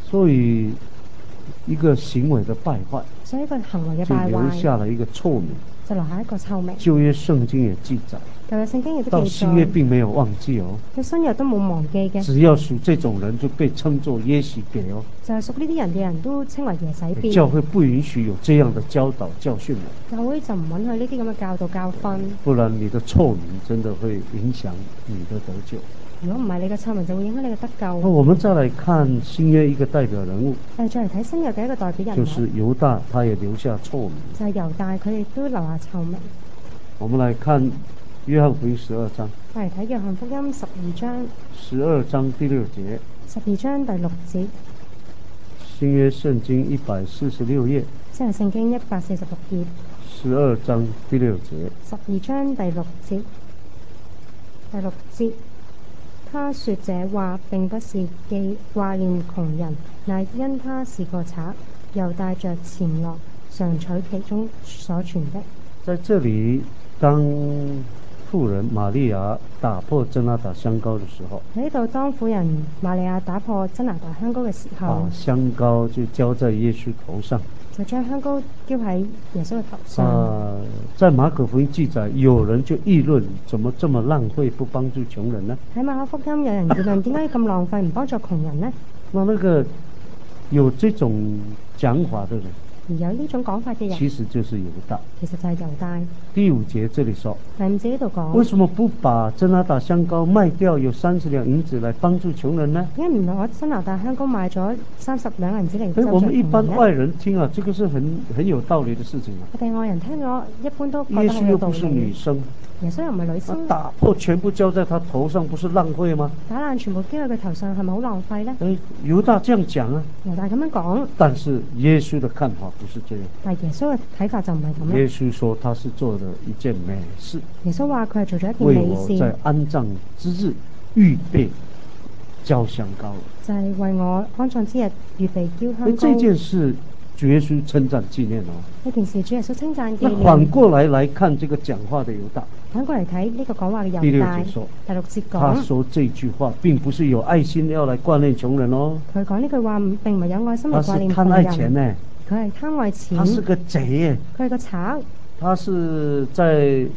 所以一個行為的敗壞， 所以一個行為嘅就敗壞留下了一個臭名， 就留下一個臭名。 舊約聖經也記載， 舊約聖經亦都到記新約載， 並沒有忘記哦。 佢新約都冇忘記嘅。 只要屬這種人就被稱作耶洗別哦。 就係屬呢啲人嘅人都稱為耶洗別。 教會不允許有這樣的教導教訓的。 教會就唔允許呢啲咁嘅教導教訓。 不然你的臭名真的會影響你的得救。 如果唔係，你嘅臭名就會影響你嘅得救。 那我們再來看新約一個代表人物。 誒，再嚟睇新約嘅一個代表人物。 就是猶大，他也留下臭名。 就係猶大，佢亦都留下臭名。 我們來看約翰福音十二章。 我嚟睇約翰福音十二章。 十二章第六節。 十二章第六節。 新約聖經一百四十六頁。 新約聖經一百四十六頁。 十二章第六節。 十二章第六節。第六節。他說這話並不是記掛念窮人，乃因他是個賊，又帶着錢來常取其中所存的。 在這裡，當婦人瑪利亞打破真哪噠香膏的時候， 喺呢度當婦人瑪利亞打破真哪噠香膏嘅時候， 把香膏就澆在耶穌頭上， 就將香膏澆喺耶穌嘅頭上。 啊，在馬可福音記載，有人就議論，怎麼這麼浪費，不幫助窮人呢？ 喺馬可福音有人議論，點解咁浪費，唔幫助窮人呢？ 那那個有這種講法的人， 而有呢種講法嘅人， 其實就是猶大。 其實就係猶大。 第五節這裡說， 第五節呢度講， 為什麼不把真哪噠香膏賣掉，有三十兩銀子來幫助窮人呢？ 點解唔攞真哪噠香膏賣咗三十兩銀子嚟？ 誒，我們一般外人聽啊，這個是很很有道理的事情啊。 我哋外人聽咗，一般都覺得耶好有道理。 穌又不是女生， 耶穌又唔係女生， 打破全部澆在他頭上，不是浪費嗎？ 打爛全部澆喺佢頭上，係咪好浪費呢？ 誒，猶大這樣講啊。 猶大咁樣講。但是耶穌的看法不是這樣。 但耶穌嘅睇法就唔係咁。 耶穌說他是做了一件美事。 耶穌話佢係做咗一件美事。 為我在安葬之日預備澆香膏。 就係為我安葬之日預備澆香膏。 這件事主耶穌稱讚紀念哦。呢件事主耶穌稱讚紀念。 那反過來來看這個講話的猶大。 反過嚟睇呢個講話嘅猶大。 第六節說， 第六節講， 他說這句話並不是有愛心要來掛念窮人哦。 佢講呢句話並唔係有愛心嚟掛念窮人。 他是貪愛錢呢。 佢係貪愛錢。 他是個賊。 佢係個賊。 他是在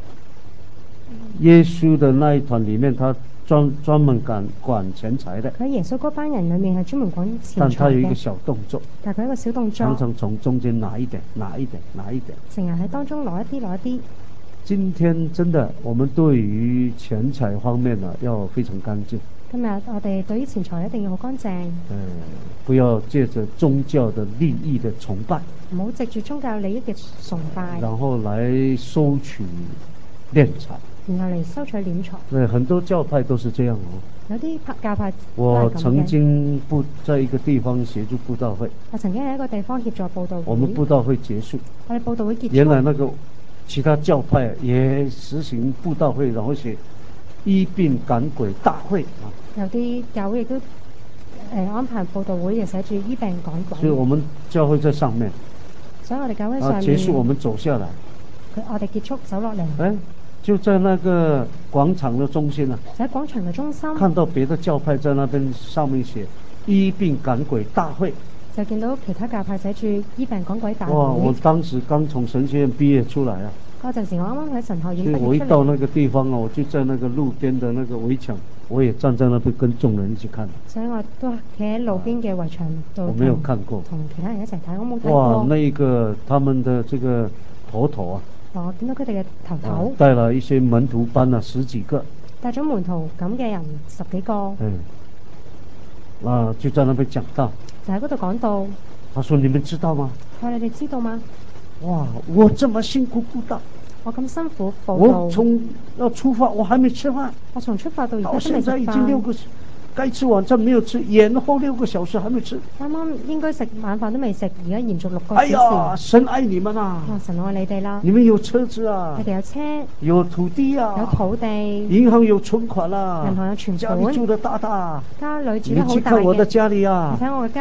耶穌的那一團裏面，他專專門管管錢財的。 佢喺耶穌嗰班人裏面係專門管錢財嘅。 但他有一個小動作。 但係佢一個小動作。 常常從中間拿一點，拿一點，拿一點。 成日喺當中攞一啲，攞一啲。 今天真的，我們對於錢財方面呢，要非常乾淨。 今日我哋對於錢財一定要好乾淨。 嗯，不要借着宗教的利益的崇拜。 唔好藉住宗教利益嘅崇拜。 然後來收取斂財。 然後嚟收取斂財。 對，很多教派都是這樣哦。 有啲教派。 我曾經不在一個地方協助佈道會。 我曾經喺一個地方協助佈道會。 我們佈道會結束。 我哋佈道會結束。 原來那個其他教派也實行佈道會，然後寫醫病趕鬼大會啊。 有啲教會亦都誒、呃、安排佈道會，就寫住醫病趕鬼。 所以我們教會在上面。 所以我哋教會上面。 啊，結束我們走下來。 佢我哋結束走落嚟。 誒，就在那個廣場的中心啊。 喺廣場嘅中心。看到別的教派在那邊上面寫醫病趕鬼大會。 就見到其他教派寫住醫病趕鬼大會。 哇！我當時剛從神學院畢業出來啊。 嗰陣時我啱啱喺神學院畢業出嚟。 所以我一到那個地方啊，我就在那個路邊的那個圍牆，我也站在那邊跟眾人一起看。 所以我都企喺路邊嘅圍牆度。 我沒有看過。 同其他人一齊睇，我冇睇過。 哇！那個他們的這個頭頭啊。 我見到佢哋嘅頭頭。 帶了一些門徒班啊，十幾個。 帶咗門徒咁嘅人十幾個。 嗯。啊，就在那邊講道。 就喺嗰度講道。 他說：你們知道嗎？ 我你哋知道嗎？ 哇！我這麼辛苦佈道， 我咁辛苦佈道， 我從要出發，我還沒吃飯。 我從出發到而家都未食飯。 到現在已經六個，該吃晚餐沒有吃，延後六個小時還沒吃。 啱啱應該食晚飯都未食，而家延續六個小時。 小時。 哎呀，神愛你們啊！ 哇，神愛你哋啦！ 你們有車子啊？ 你哋有車， 有土地啊？ 有土地。 銀行有存款啦、啊。 銀行有存款。 家裏住得大大。 家裏住得好大嘅。 你去看我的家裏啊！ 你睇我嘅家。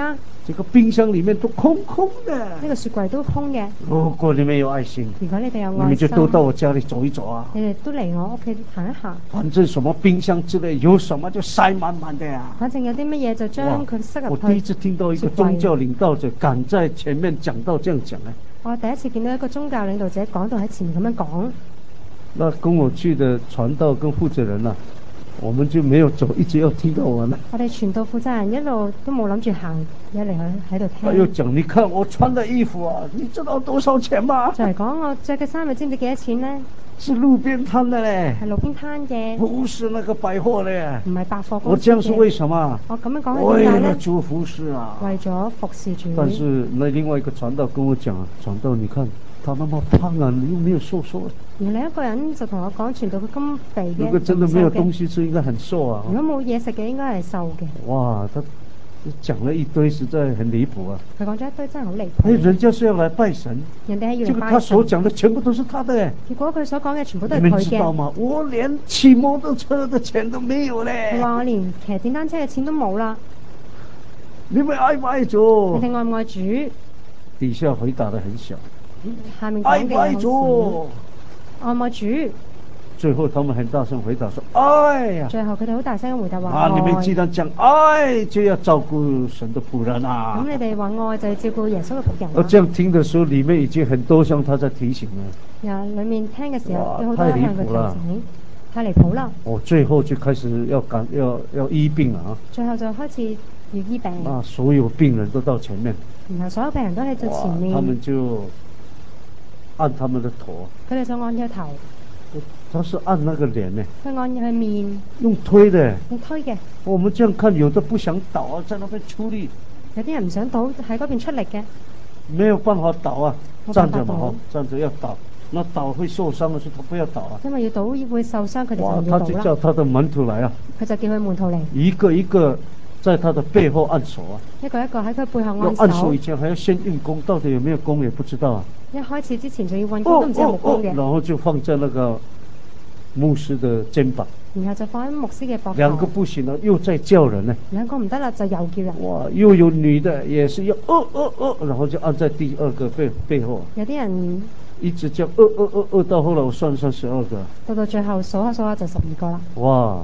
這個冰箱裏面都空空的。 呢個雪櫃都空嘅。 如果你們有愛心， 如果你哋有愛心， 你們就都到我家裏走一走啊。 你哋都嚟我屋企行一行。 反正什麼冰箱之類有什麼就塞滿滿的呀。 反正有啲乜嘢就將佢塞入去。 我第一次聽到一個宗教領導者敢在前面講到這樣講呢。 我第一次見到一個宗教領導者講到喺前面咁樣講。那跟我去的傳道跟負責人啊，我們就沒有走，一直要聽到完了。我哋傳道負責人一路都冇諗住行，一嚟去喺度聽。他又講，你看我穿的衣服啊，你知道多少錢嗎？就係講我着嘅衫，你知唔知幾多錢呢？是路邊攤的咧，係路邊攤嘅，不是那個百貨咧，唔係百貨公司。我這樣是為什麼？我咁樣講係點解咧？為了做服侍啊，為咗服侍主。但是那另外一個傳道跟我講，傳道你看他那麼胖啊，你又沒有瘦瘦。而另一個人就同我講，傳道佢咁肥嘅，如果真的沒有東西吃，應該很瘦啊。如果冇嘢食嘅，應該係瘦嘅。哇，他講了一堆，實在很離譜啊！佢講咗一堆真係好離譜。哎，人家是要來拜神，人哋係要嚟拜神。結果他所講的全部都是他的。結果佢所講嘅全部都係佢嘅。你們知道嗎？我連騎摩托車的錢都沒有咧。佢話我連騎電單車嘅錢都冇啦。你們愛唔愛主？你哋愛唔愛主？底下回答得很小。下面講嘅愛唔愛主？愛唔愛主？最後他們很大聲回答說愛呀。最後佢哋好大聲回答話愛。啊，你們既然講愛，就要照顧神的僕人啊。咁你哋話愛就要照顧耶穌嘅僕人。我這樣聽的時候，裏面已經很多向他在提醒了。呀，裏面聽嘅時候有好多向佢提醒，太離譜啦。哦，最後就開始要趕要要醫病啊。最後就開始要醫病。啊，所有病人都到前面。然後所有病人都喺最前面。他們就按他們的頭。佢哋就按佢頭。他是按那個臉呢，佢按佢面，用推的，用推嘅。我們這樣看，有的不想倒啊，在那邊出力。有啲人唔想倒，喺嗰邊出力嘅。沒有辦法倒啊，站着嘛，好，站着要倒，那倒會受傷的時候，他不要倒啊。因為要倒會受傷，佢哋就唔要倒啦。他就叫他的門徒來啊，佢就叫佢門徒嚟，一個一個在他的背後按手啊，一個一個喺佢背後按手。按手以前還要先運功，到底有沒有功也不知道啊。一開始之前就要運功，都唔知有冇功嘅。然後就放在那個牧師的肩膀，然後就放喺牧師嘅膊頭。兩個不行了，又在叫人呢。兩個唔得啦，就又叫人。哇，又有女的，也是要哦哦哦，然後就按在第二個背背後。有啲人一直叫哦哦哦哦，到後來我算算十二個。到到最後數下數下就十二個啦。哇！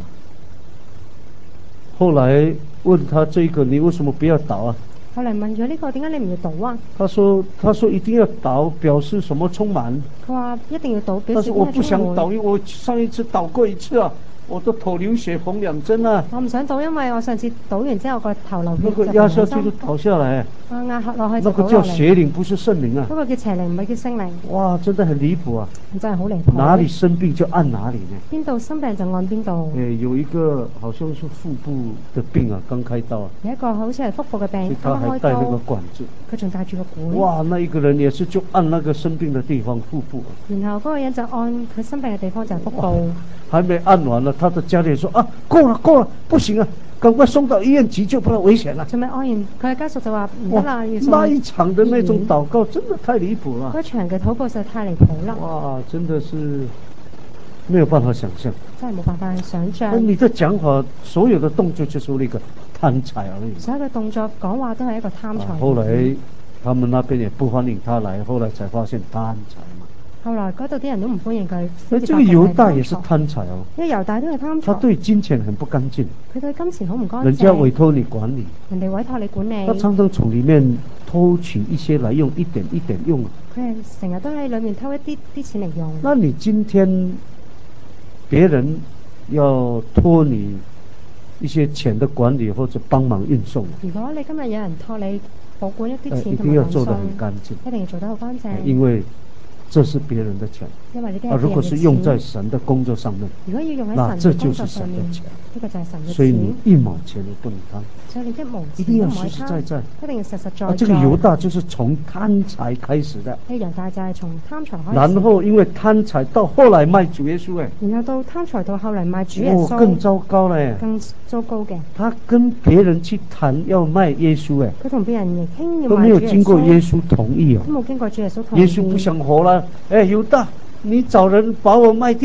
後來問他這個，你為什麼不要倒啊？後來問咗呢個，點解你唔要倒啊？他說：他說一定要倒，表示什麼充滿？佢話一定要倒，表示咩充滿？但是我不想倒，因為我上一次倒過一次啊，我都頭流血縫兩針啊。我唔想倒，因為我上次倒完之後個頭流血就縫兩針。那個壓下去就倒下來。啊，壓下落去就倒落嚟。那個叫邪靈，不是聖靈啊。嗰個叫邪靈，唔係叫聖靈。哇，真的很離譜啊！真係好離譜。哪裡生病就按哪裡呢？邊度生病就按邊度。誒，有一個好像是腹部的病啊，剛開刀啊。有一個好似係腹部嘅病，剛開刀。他還帶那個管子。佢仲帶住個管。哇，那一個人也是就按那個生病的地方腹部。然後嗰個人就按佢生病嘅地方就係腹部。還沒按完了，他的家人說啊，夠了夠了，不行啊，趕快送到醫院急救，不然危險啦。仲未按完，佢嘅家屬就話唔得啦，要送。那一場的那種禱告真的太離譜了。嗰場嘅禱告實在太離譜啦。哇，真的是沒有辦法想象。真係冇辦法想象。你的講法，所有的動作就是那個貪財而已。所有嘅動作講話都係一個貪財。啊，後來他們那邊也不歡迎他來，後來才發現貪財嘛。後來嗰度啲人都唔歡迎佢。誒，這個猶大也是貪財哦。因為猶大都係貪財。他對金錢很不乾淨。佢對金錢好唔乾淨。人家委託你管理。人哋委託你管理。他常常從裏面偷取一些來用，一點一點用。佢係成日都喺裏面偷一啲啲錢嚟用。那你今天別人要託你一些錢的管理或者幫忙運送。如果你今日有人託你保管一啲錢，一定要做得很乾淨。一定要做得好乾淨。因為這是別人的錢，因為你啊，如果是用在神的工作上面，如果要用喺神嘅工作上面，呢個就係神嘅錢。所以你一毛錢都不能貪，所以你一毛錢一定要實實在在，一定要實實在在。啊，這個猶大就是從貪財開始的。呢個猶大就係從貪財開始。然後因為貪財到後來賣主耶穌誒，然後到貪財到後來賣主耶穌，哦，更糟糕咧，更糟糕嘅。他跟別人去談要賣耶穌誒，佢同別人嚟傾要賣主耶穌，都沒有經過耶穌同意哦，都冇經過主耶穌同意。耶穌不想活啦。哎，猶大，你找人把我賣掉了。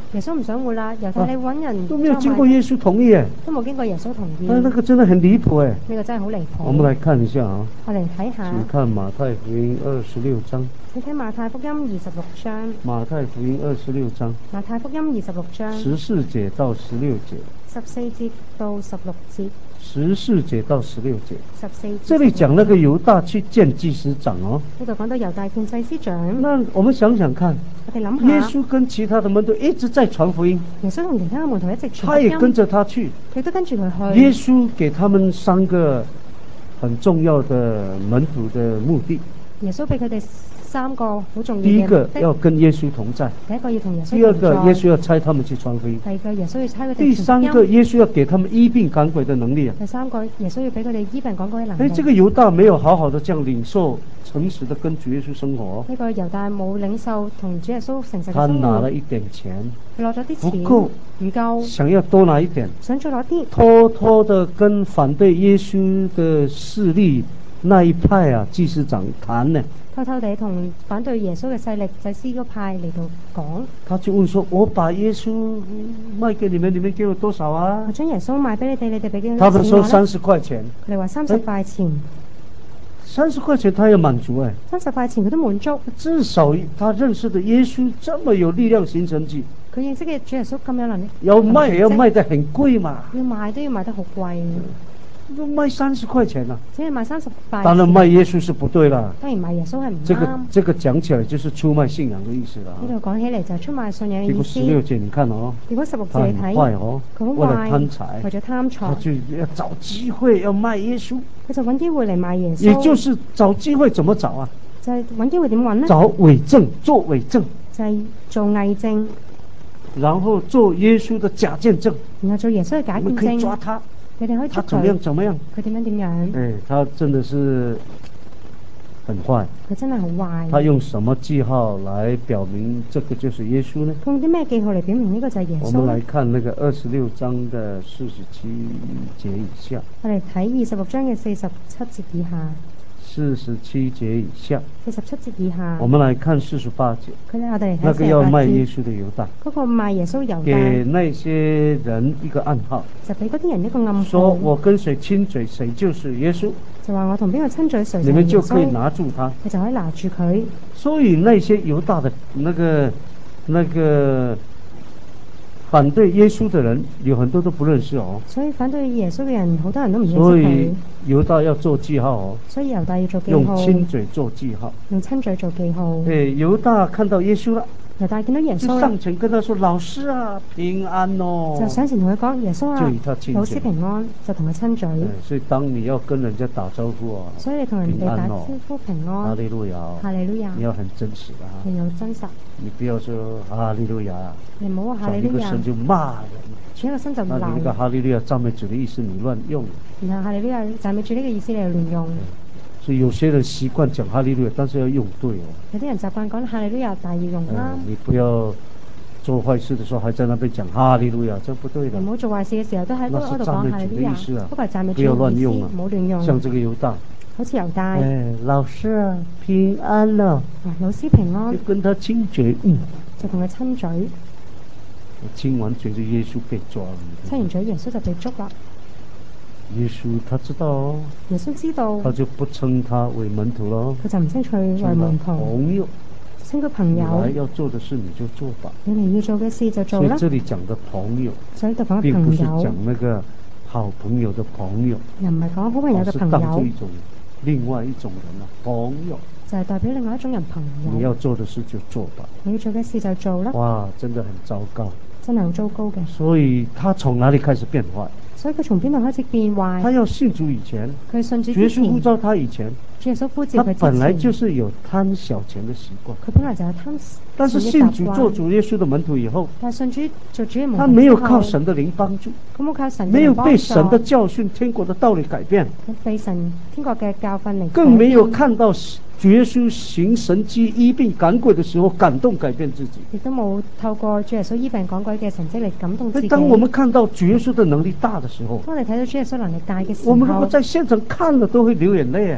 耶穌唔想活啦，猶太你揾人、 啊、都沒有經過耶穌同意誒， 都冇經過耶穌同意。 啊，那個真的很離譜誒， 呢個真係好離譜。 我們來看一下啊， 我哋睇下。 請看馬太福音二十六章。 你睇馬太福音二十六章。 馬太福音二十六章。 馬太福音二十六章。 十四節到十六節。 十四節到十六節。 十四節到十六節。 十四節。 這裡講那個猶大去見祭司長哦。 呢度講到猶大見祭司長。 那我們想想看。 我哋諗下。 耶穌跟其他的門徒一直在傳福音。 耶穌同其他嘅門徒一直傳福音。 他也跟着他去。 佢都跟住佢去。 耶穌給他們三個很重要的門徒的目的。 耶穌俾佢哋三個好重要嘅目的。 第一個要跟耶穌同在。 第一個要同耶穌同在。 第二個耶穌要差他們去傳福音。 第二個耶穌要差佢哋傳福音。 第三個耶穌要給他們醫病趕鬼的能力啊。 第三個耶穌要俾佢哋醫病趕鬼嘅能力。 哎，這個猶大沒有好好的這樣領受，誠實的跟主耶穌生活。 呢個猶大冇領受同主耶穌誠實嘅生活。 他拿了一點錢， 佢攞咗啲錢， 不夠， 唔夠， 想要多拿一點， 想再攞啲， 偷偷的跟反對耶穌的勢力那一派啊，祭司長談呢。 偷偷地同反對耶穌嘅勢力祭司嗰派嚟到講。 他就問說：我把耶穌賣給你們，你們給我多少啊？ 我將耶穌賣俾你哋，你哋俾幾多錢？ 他們說三十塊錢。 佢哋話三十塊錢。 三十塊錢他要滿足哎。 三十塊錢佢都滿足。 至少他認識的耶穌這麼有力量行神蹟。 佢認識嘅主耶穌咁有能力。 要賣也要賣得很貴嘛。 要賣都要賣得好貴。 都賣三十塊錢啊！ 只係賣三十塊。 當然賣耶穌是不對啦。 當然賣耶穌係唔啱。 這個這個講起來就是出賣信仰的意思啦。 呢度講起嚟就係出賣信仰嘅意思。 結果十六節你看哦。 如果十六節你睇， 佢好壞，為了貪財， 為咗貪財， 他就要找機會要賣耶穌。 佢就揾機會嚟賣耶穌。 也就是找機會怎麼找啊？ 就係揾機會點揾呢？ 找偽證，做偽證。 就係做偽證。 然後做耶穌的假見證。 然後做耶穌嘅假見證。 我們可以抓他。 你哋可以捉佢。 他怎麼樣？怎麼樣？ 佢點樣點樣？ 哎，他真的是很壞。 佢真係好壞。 他用什麼記號來表明這個就是耶穌呢？ 用啲咩記號嚟表明呢個就係耶穌？ 我們來看那個二十六章的四十七節以下。 我哋睇二十六章嘅四十七節以下。 四十七節以下。 四十七節以下。 我們來看四十八節。 佢哋我哋睇那個要賣耶穌的猶大。 嗰個賣耶穌猶大。 給那些人一個暗號。 就俾嗰啲人一個暗號。 說我跟誰親嘴，誰就是耶穌。 就話我同邊個親嘴，誰就係耶穌。 你們就可以拿住他。 你就可以拿住佢。 所以那些猶大的那個那個反對耶穌的人，有很多都不認識哦。 所以反對耶穌嘅人，好多人都唔認識佢。 所以猶大要做記號哦。 所以猶大要做記號。 用親嘴做記號。 用親嘴做記號。 對，猶大看到耶穌了。 猶大見到耶穌， 就上前跟他說：老師啊，平安哦！ 就上前同佢講：耶穌啊， 就與他親嘴， 老師平安，就同佢親嘴。 所以當你要跟人家打招呼啊， 所以你同人哋打招呼平安。 哈利路亞， 哈利路亞， 你要很真實的啊， 你要真實。 你不要說哈利路亞， 你唔好話哈利路亞， 轉一個身就罵人， 轉一個身就鬧人。 那你個哈利路亞讚美主的意思你亂用， 然後哈利路亞讚美主呢個意思你又亂用。 所以有些人習慣講哈利路亞，但是要用對哦。 有啲人習慣講哈利路亞，但係要用啦。 你不要做壞事的時候還在那邊講哈利路亞，這不對的。 你唔好做壞事嘅時候都喺嗰度講哈利路亞，不過係讚美主嘅意思， 不要亂用啊， 唔好亂用。 像這個猶大， 好似猶大。 哎，老師啊，平安啦！ 老師平安。 就跟他親嘴，嗯， 就同佢親嘴。 親完嘴就耶穌被抓了。 親完嘴耶穌就被捉啦。 耶穌他知道哦。 耶穌知道。 他就不稱他為門徒咯。 佢就唔稱佢為門徒。 朋友。 稱佢朋友。 你來要做的事你就做吧。 你嚟要做嘅事就做啦。 所以這裡講的朋友， 所以就講朋友， 並不是講那個好朋友的朋友。 又唔係講好朋友嘅朋友。 是當作一種另外一種人啊，朋友。 就係代表另外一種人朋友。 你要做的事就做吧。 你要做嘅事就做啦。 哇，真的很糟糕。 真係好糟糕嘅。 所以他從哪裡開始變壞？ 所以佢從邊度開始變壞？ 他要信主以前， 佢信主之前， 耶穌呼召他以前， 耶穌呼召佢之前， 他本來就是有貪小錢的習慣。 佢本來就有貪錢嘅習慣。 但是信主做主耶穌的門徒以後， 但係信主做主嘅門徒， 他沒有靠神的靈幫助， 佢冇靠神， 沒有被神的教訓、天國的道理改變， 被神天國嘅教訓嚟， 更沒有看到耶穌行神蹟醫病趕鬼的時候感動改變自己， 亦都冇透過主耶穌醫病趕鬼嘅成績嚟感動自己。 當我們看到主耶穌的能力大的時候， 當我哋睇到主耶穌能力大嘅時候， 我們如果在現場看了都會流眼淚。 我睇現場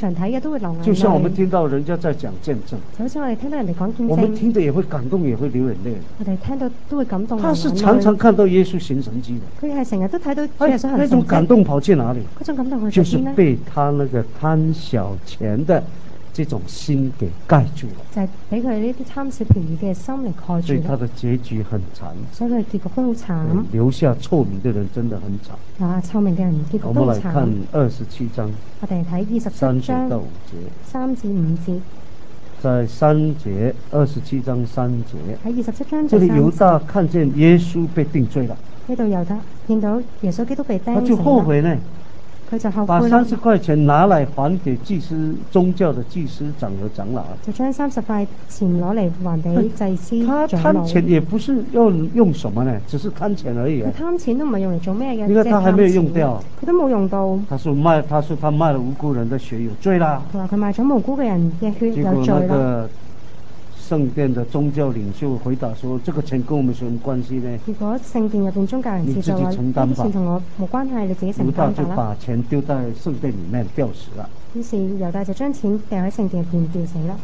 場睇嘅都會流眼淚。 就像我們聽到人家在講見證， 就好似我哋聽到人哋講見證， 我們聽着也會感動，也會流眼淚。 我哋聽到都會感動。 他是常常看到耶穌行神蹟的， 佢係成日都睇到主耶穌行神蹟。 那種感動跑去哪裡？ 嗰種感動去就是邊呢？ 被他那個貪小錢的這種心給蓋住了， 就係俾佢呢啲貪小便宜嘅心嚟蓋住。 所以他的結局很慘， 所以佢結局都好慘。 留下臭名的人真的很慘。 留下臭名嘅人結局都好慘。 我們來看二十七章， 我哋睇二十七章到五節， 三至五節。 在三節，二十七章三節， 喺二十七章這裡猶大看見耶穌被定罪了， 呢度猶大見到耶穌基督被釘死了， 他就後悔呢。 佢就後悔， 把三十塊錢拿來還給祭司宗教的祭司長和長老， 就將三十塊錢攞嚟還俾祭司長老。 他貪錢也不是要用什麼呢，只是貪錢而已。 佢貪錢都唔係用嚟做咩嘅， 因為他還沒有用掉， 佢都冇用到。 他說賣，他說他賣了無辜人的血有罪啦。 佢話佢賣咗無辜嘅人嘅血有罪啦。 結果那個聖殿的宗教領袖回答說：這個錢跟我們什麼關係呢？ 結果聖殿入邊宗教人士就話：呢啲錢同我冇關係，你自己承擔吧啦。 猶大就把錢丟在聖殿裡面吊死了。 於是猶大就將錢掉喺聖殿入邊吊死啦。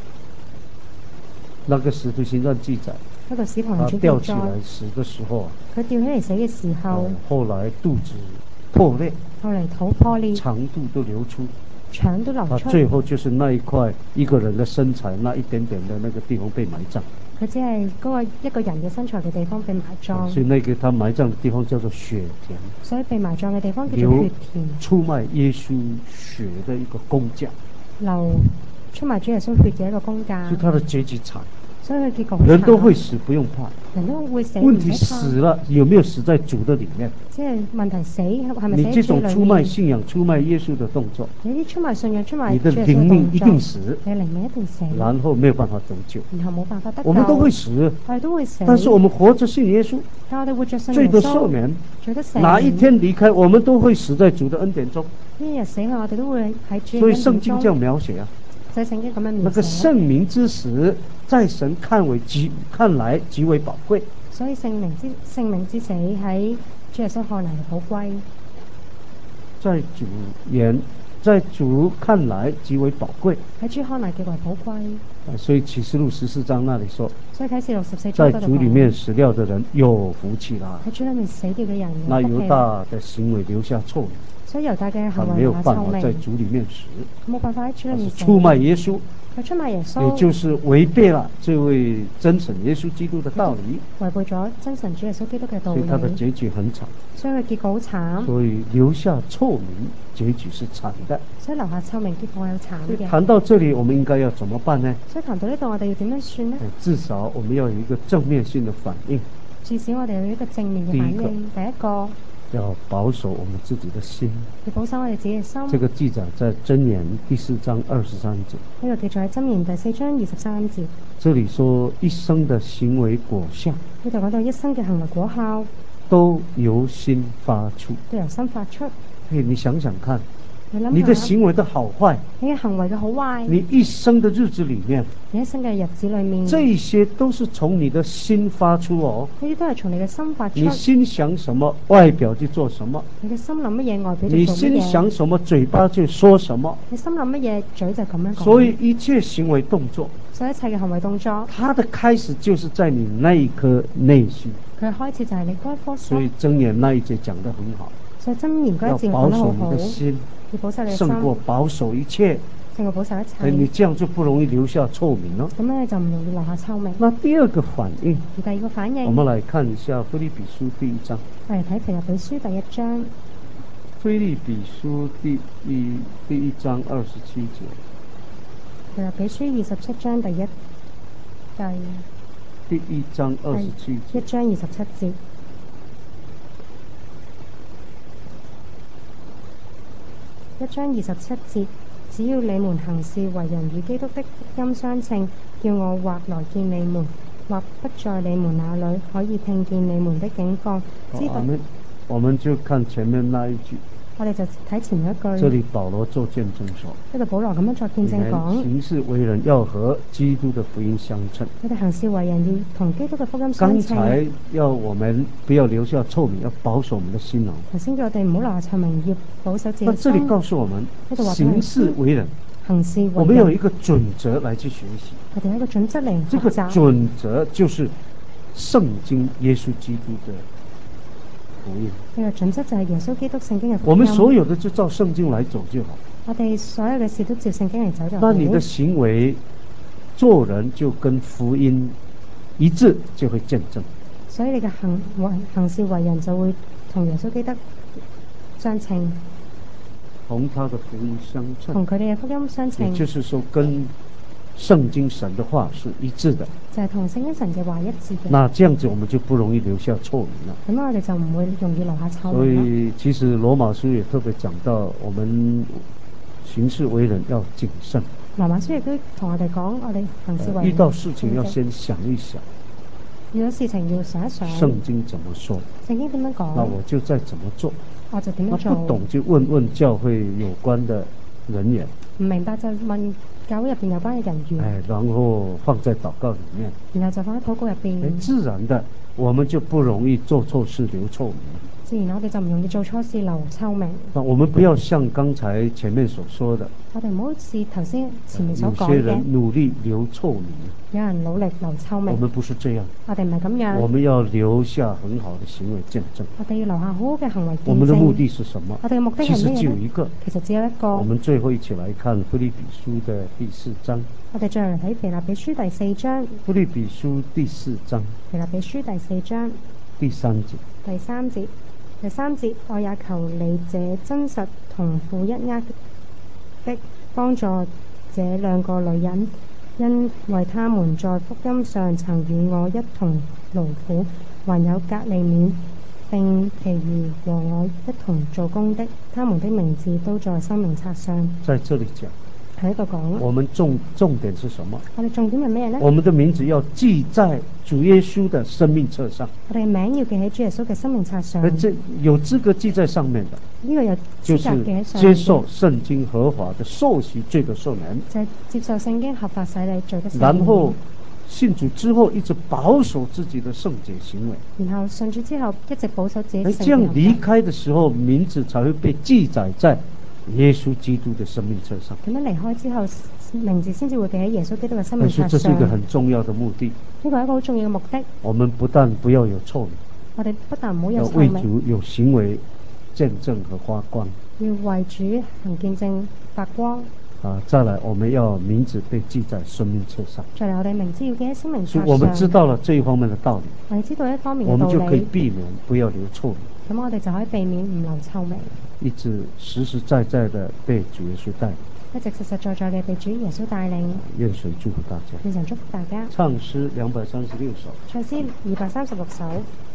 那個使徒行傳記載， 那個使徒行傳記載，他吊起來死的時候， 佢吊起嚟死嘅時候， 嗯，後來肚子破裂， 後嚟肚破裂， 腸肚都流出。 腸都流出， 最後就是那一塊一個人的身材那一點點的那個地方被埋葬。 佢只係嗰個一個人嘅身材嘅地方被埋葬。 所以那個他埋葬的地方叫做血田。 所以被埋葬嘅地方叫做血田。 出賣耶穌血的一個工價。 流出賣主耶穌血嘅一個工價。 所以他的結局慘。 所以佢結局慘。 人都會死，不用怕。 人都會死， 問題死了有沒有死在主的裡面？ 即係問題死係咪死喺主裡面？ 你這種出賣信仰、出賣耶穌的動作， 你啲出賣信仰、出賣你的靈命一定死， 你靈命一定死， 然後沒有辦法得救， 然後冇辦法得救。 我們都會死， 我哋都會死。 但是我們活着信耶穌， 但我哋活着信罪得赦免，哪一天離開，我們都會死在主的恩典中。 呢日死去，我哋都會喺主嘅恩典中。 所以聖經這樣描寫啊， 所以聖經咁樣描寫。 那個聖名之死，在神看為極看來極為寶貴。 所以聖名之聖名之死喺主耶穌看來寶貴， 在主言在主看來極為寶貴， 喺主看來極為寶貴。 所以啟示錄十四章那裡說， 所以啟示錄十四章在主裡面死掉的人有福氣啦。 喺主裡面死掉嘅人， 那猶大的行為留下臭名， 所以猶大嘅行為沒有辦法在主裡面死， 冇辦法喺主裡面死， 出賣耶穌。 佢出賣耶穌， 也就是違背了這位真神耶穌基督的道理， 違背咗真神主耶穌基督嘅道理， 所以他的結局很慘， 所以佢結局好慘， 所以留下臭名，結局是慘的， 所以留下臭名，結局係慘嘅。 談到這裡，我們應該要怎麼辦呢？ 所以談到呢度，我哋要點樣算呢？ 至少我們要有一個正面性的反應， 至少我哋有一個正面嘅反應。第一個要保守我們自己的心， 要保守我哋自己嘅心。 這個記載在箴言第四章二十三節。 呢個記載喺箴言第四章二十三節。 這裡說一生的行為果效， 呢度講到一生嘅行為果效都由心發出， 都由心發出。 嘿，你想想看。 你諗下， 你的行為的好壞， 你嘅行為嘅好壞， 你一生的日子裡面， 你一生嘅日子裡面， 這些都是從你的心發出哦。 呢啲都係從你嘅心發出。 你心想什麼，外表就做什麼。 你嘅心諗乜嘢，外表就做乜嘢。 你心想什麼，嘴巴就說什麼。 你心諗乜嘢，嘴就咁樣講。 所以一切行為動作， 所以一切嘅行為動作， 它的開始就是在你那一顆內心。 佢開始就係你嗰一顆心。 所以箴言那一節講得很好。 所以箴言嗰一節講得好好。 要保守你的心， 要保守你嘅心， 勝過保守一切。 勝過保守一切。 你這樣就不容易留下臭名咯。 咁樣就唔容易留下臭名。 那第二個反應， 而第二個反應， 我們來看一下腓立比書第一章。 我哋睇腓立比書第一章。 腓立比書第一第一章二十七節。 腓立比書二十七章第一第第一章二十七節。 一章二十七節。一章二十七節，只要你們行事為人與基督的福音相稱，叫我或來見你們，或不在你們那裡，可以聽見你們的景況。知道。 我們我們就看前面那一句。 我哋就睇前面一句。 這裡保羅做見證說， 呢度保羅咁樣作見證講， 行事為人要和基督的福音相稱。 我哋行事為人要同基督嘅福音相稱。 剛才要我們不要留下臭名，要保守我們的心哦。 頭先叫我哋唔好留下臭名，要保守自己。 那這裡告訴我們，行事為人， 行事為人， 我們有一個準則來去學習。 我哋有一個準則嚟學習。 這個準則就是聖經耶穌基督的福音。 呢個準則就係耶穌基督聖經嘅福音。 我們所有的就照聖經來走就好。 我哋所有嘅事都照聖經嚟走就好。 那你的行為做人就跟福音一致，就會見證。所以你嘅行為行事為人就會同耶穌基督相稱，同他的福音相稱， 同佢哋嘅福音相稱。 也就是說，跟聖經神的話是一致的， 就係同聖經神嘅話一致嘅。 那這樣子我們就不容易留下臭名了。 咁我哋就唔會容易留下臭名。 所以其實羅馬書也特別講到，我們行事為人要謹慎。 羅馬書亦都同我哋講，我哋行事為人遇到事情要先想一想， 遇到事情要想一想， 聖經怎麼說？ 聖經點樣講？ 那我就再怎麼做。 我就點樣做？ 不懂就問問教會有關的人員。 唔明白就問教會入邊有關嘅人員。 哎，然後放在禱告裡面。 然後就放喺禱告入邊。 哎，自然的，我們就不容易做錯事留臭名。 自然我哋就唔容易做錯事留臭名。 那我們不要像剛才前面所說的。 我哋唔好似頭先前面所講嘅。 有些人努力留臭名。 有人努力留臭名。 我們不是這樣。 我哋唔係咁樣。 我們要留下很好的行為見證。 我哋要留下好好嘅行為見證。 我們的目的是什麼？ 我哋嘅目的係咩？ 其實只有一個。 其實只有一個。 我們最後一起來看腓立比書的第四章。 我哋最後嚟睇腓立比書第四章。 腓立比書第四章。 腓立比書第四章。 第三節。 第三節。第三節，我也求你這真實同負一軛的幫助這兩個女人，因為他們在福音上曾與我一同勞苦，還有革利免並其餘和我一同做工的，他們的名字都在生命冊上。在這裡講。喺呢度講。我們重重點是什麼？我哋重點係咩呢？我們的名字要記在主耶穌的生命冊上。我哋嘅名要記喺主耶穌嘅生命冊上。這有資格記在上面的。呢個有資格記喺上面。就是接受聖經合法的受洗罪的赦免。就係接受聖經合法洗禮罪的赦免。然後信主之後一直保守自己的聖潔行為。然後信主之後一直保守自己聖潔行為。這樣離開的時候，名字才會被記載在耶穌基督的生命冊上。咁樣離開之後，名字先至會記喺耶穌基督嘅生命冊上。這是一個很重要的目的。呢個係一個好重要嘅目的。我們不但不要有臭名，我哋不但唔好有臭名，要為主有行為見證和發光。要為主行見證發光。啊，再來，我們要名字被記在生命冊上。再來，我哋名字要記喺生命冊上。我們知道了這一方面的道理。我哋知道一方面嘅道理，我們就可以避免不要留臭名。咁我哋就可以避免唔留臭名。一直實實在在的被主耶穌帶領。一直實實在在嘅被主耶穌帶領。願神祝福大家。願神祝福大家。唱詩兩百三十六首。唱詩二百三十六首。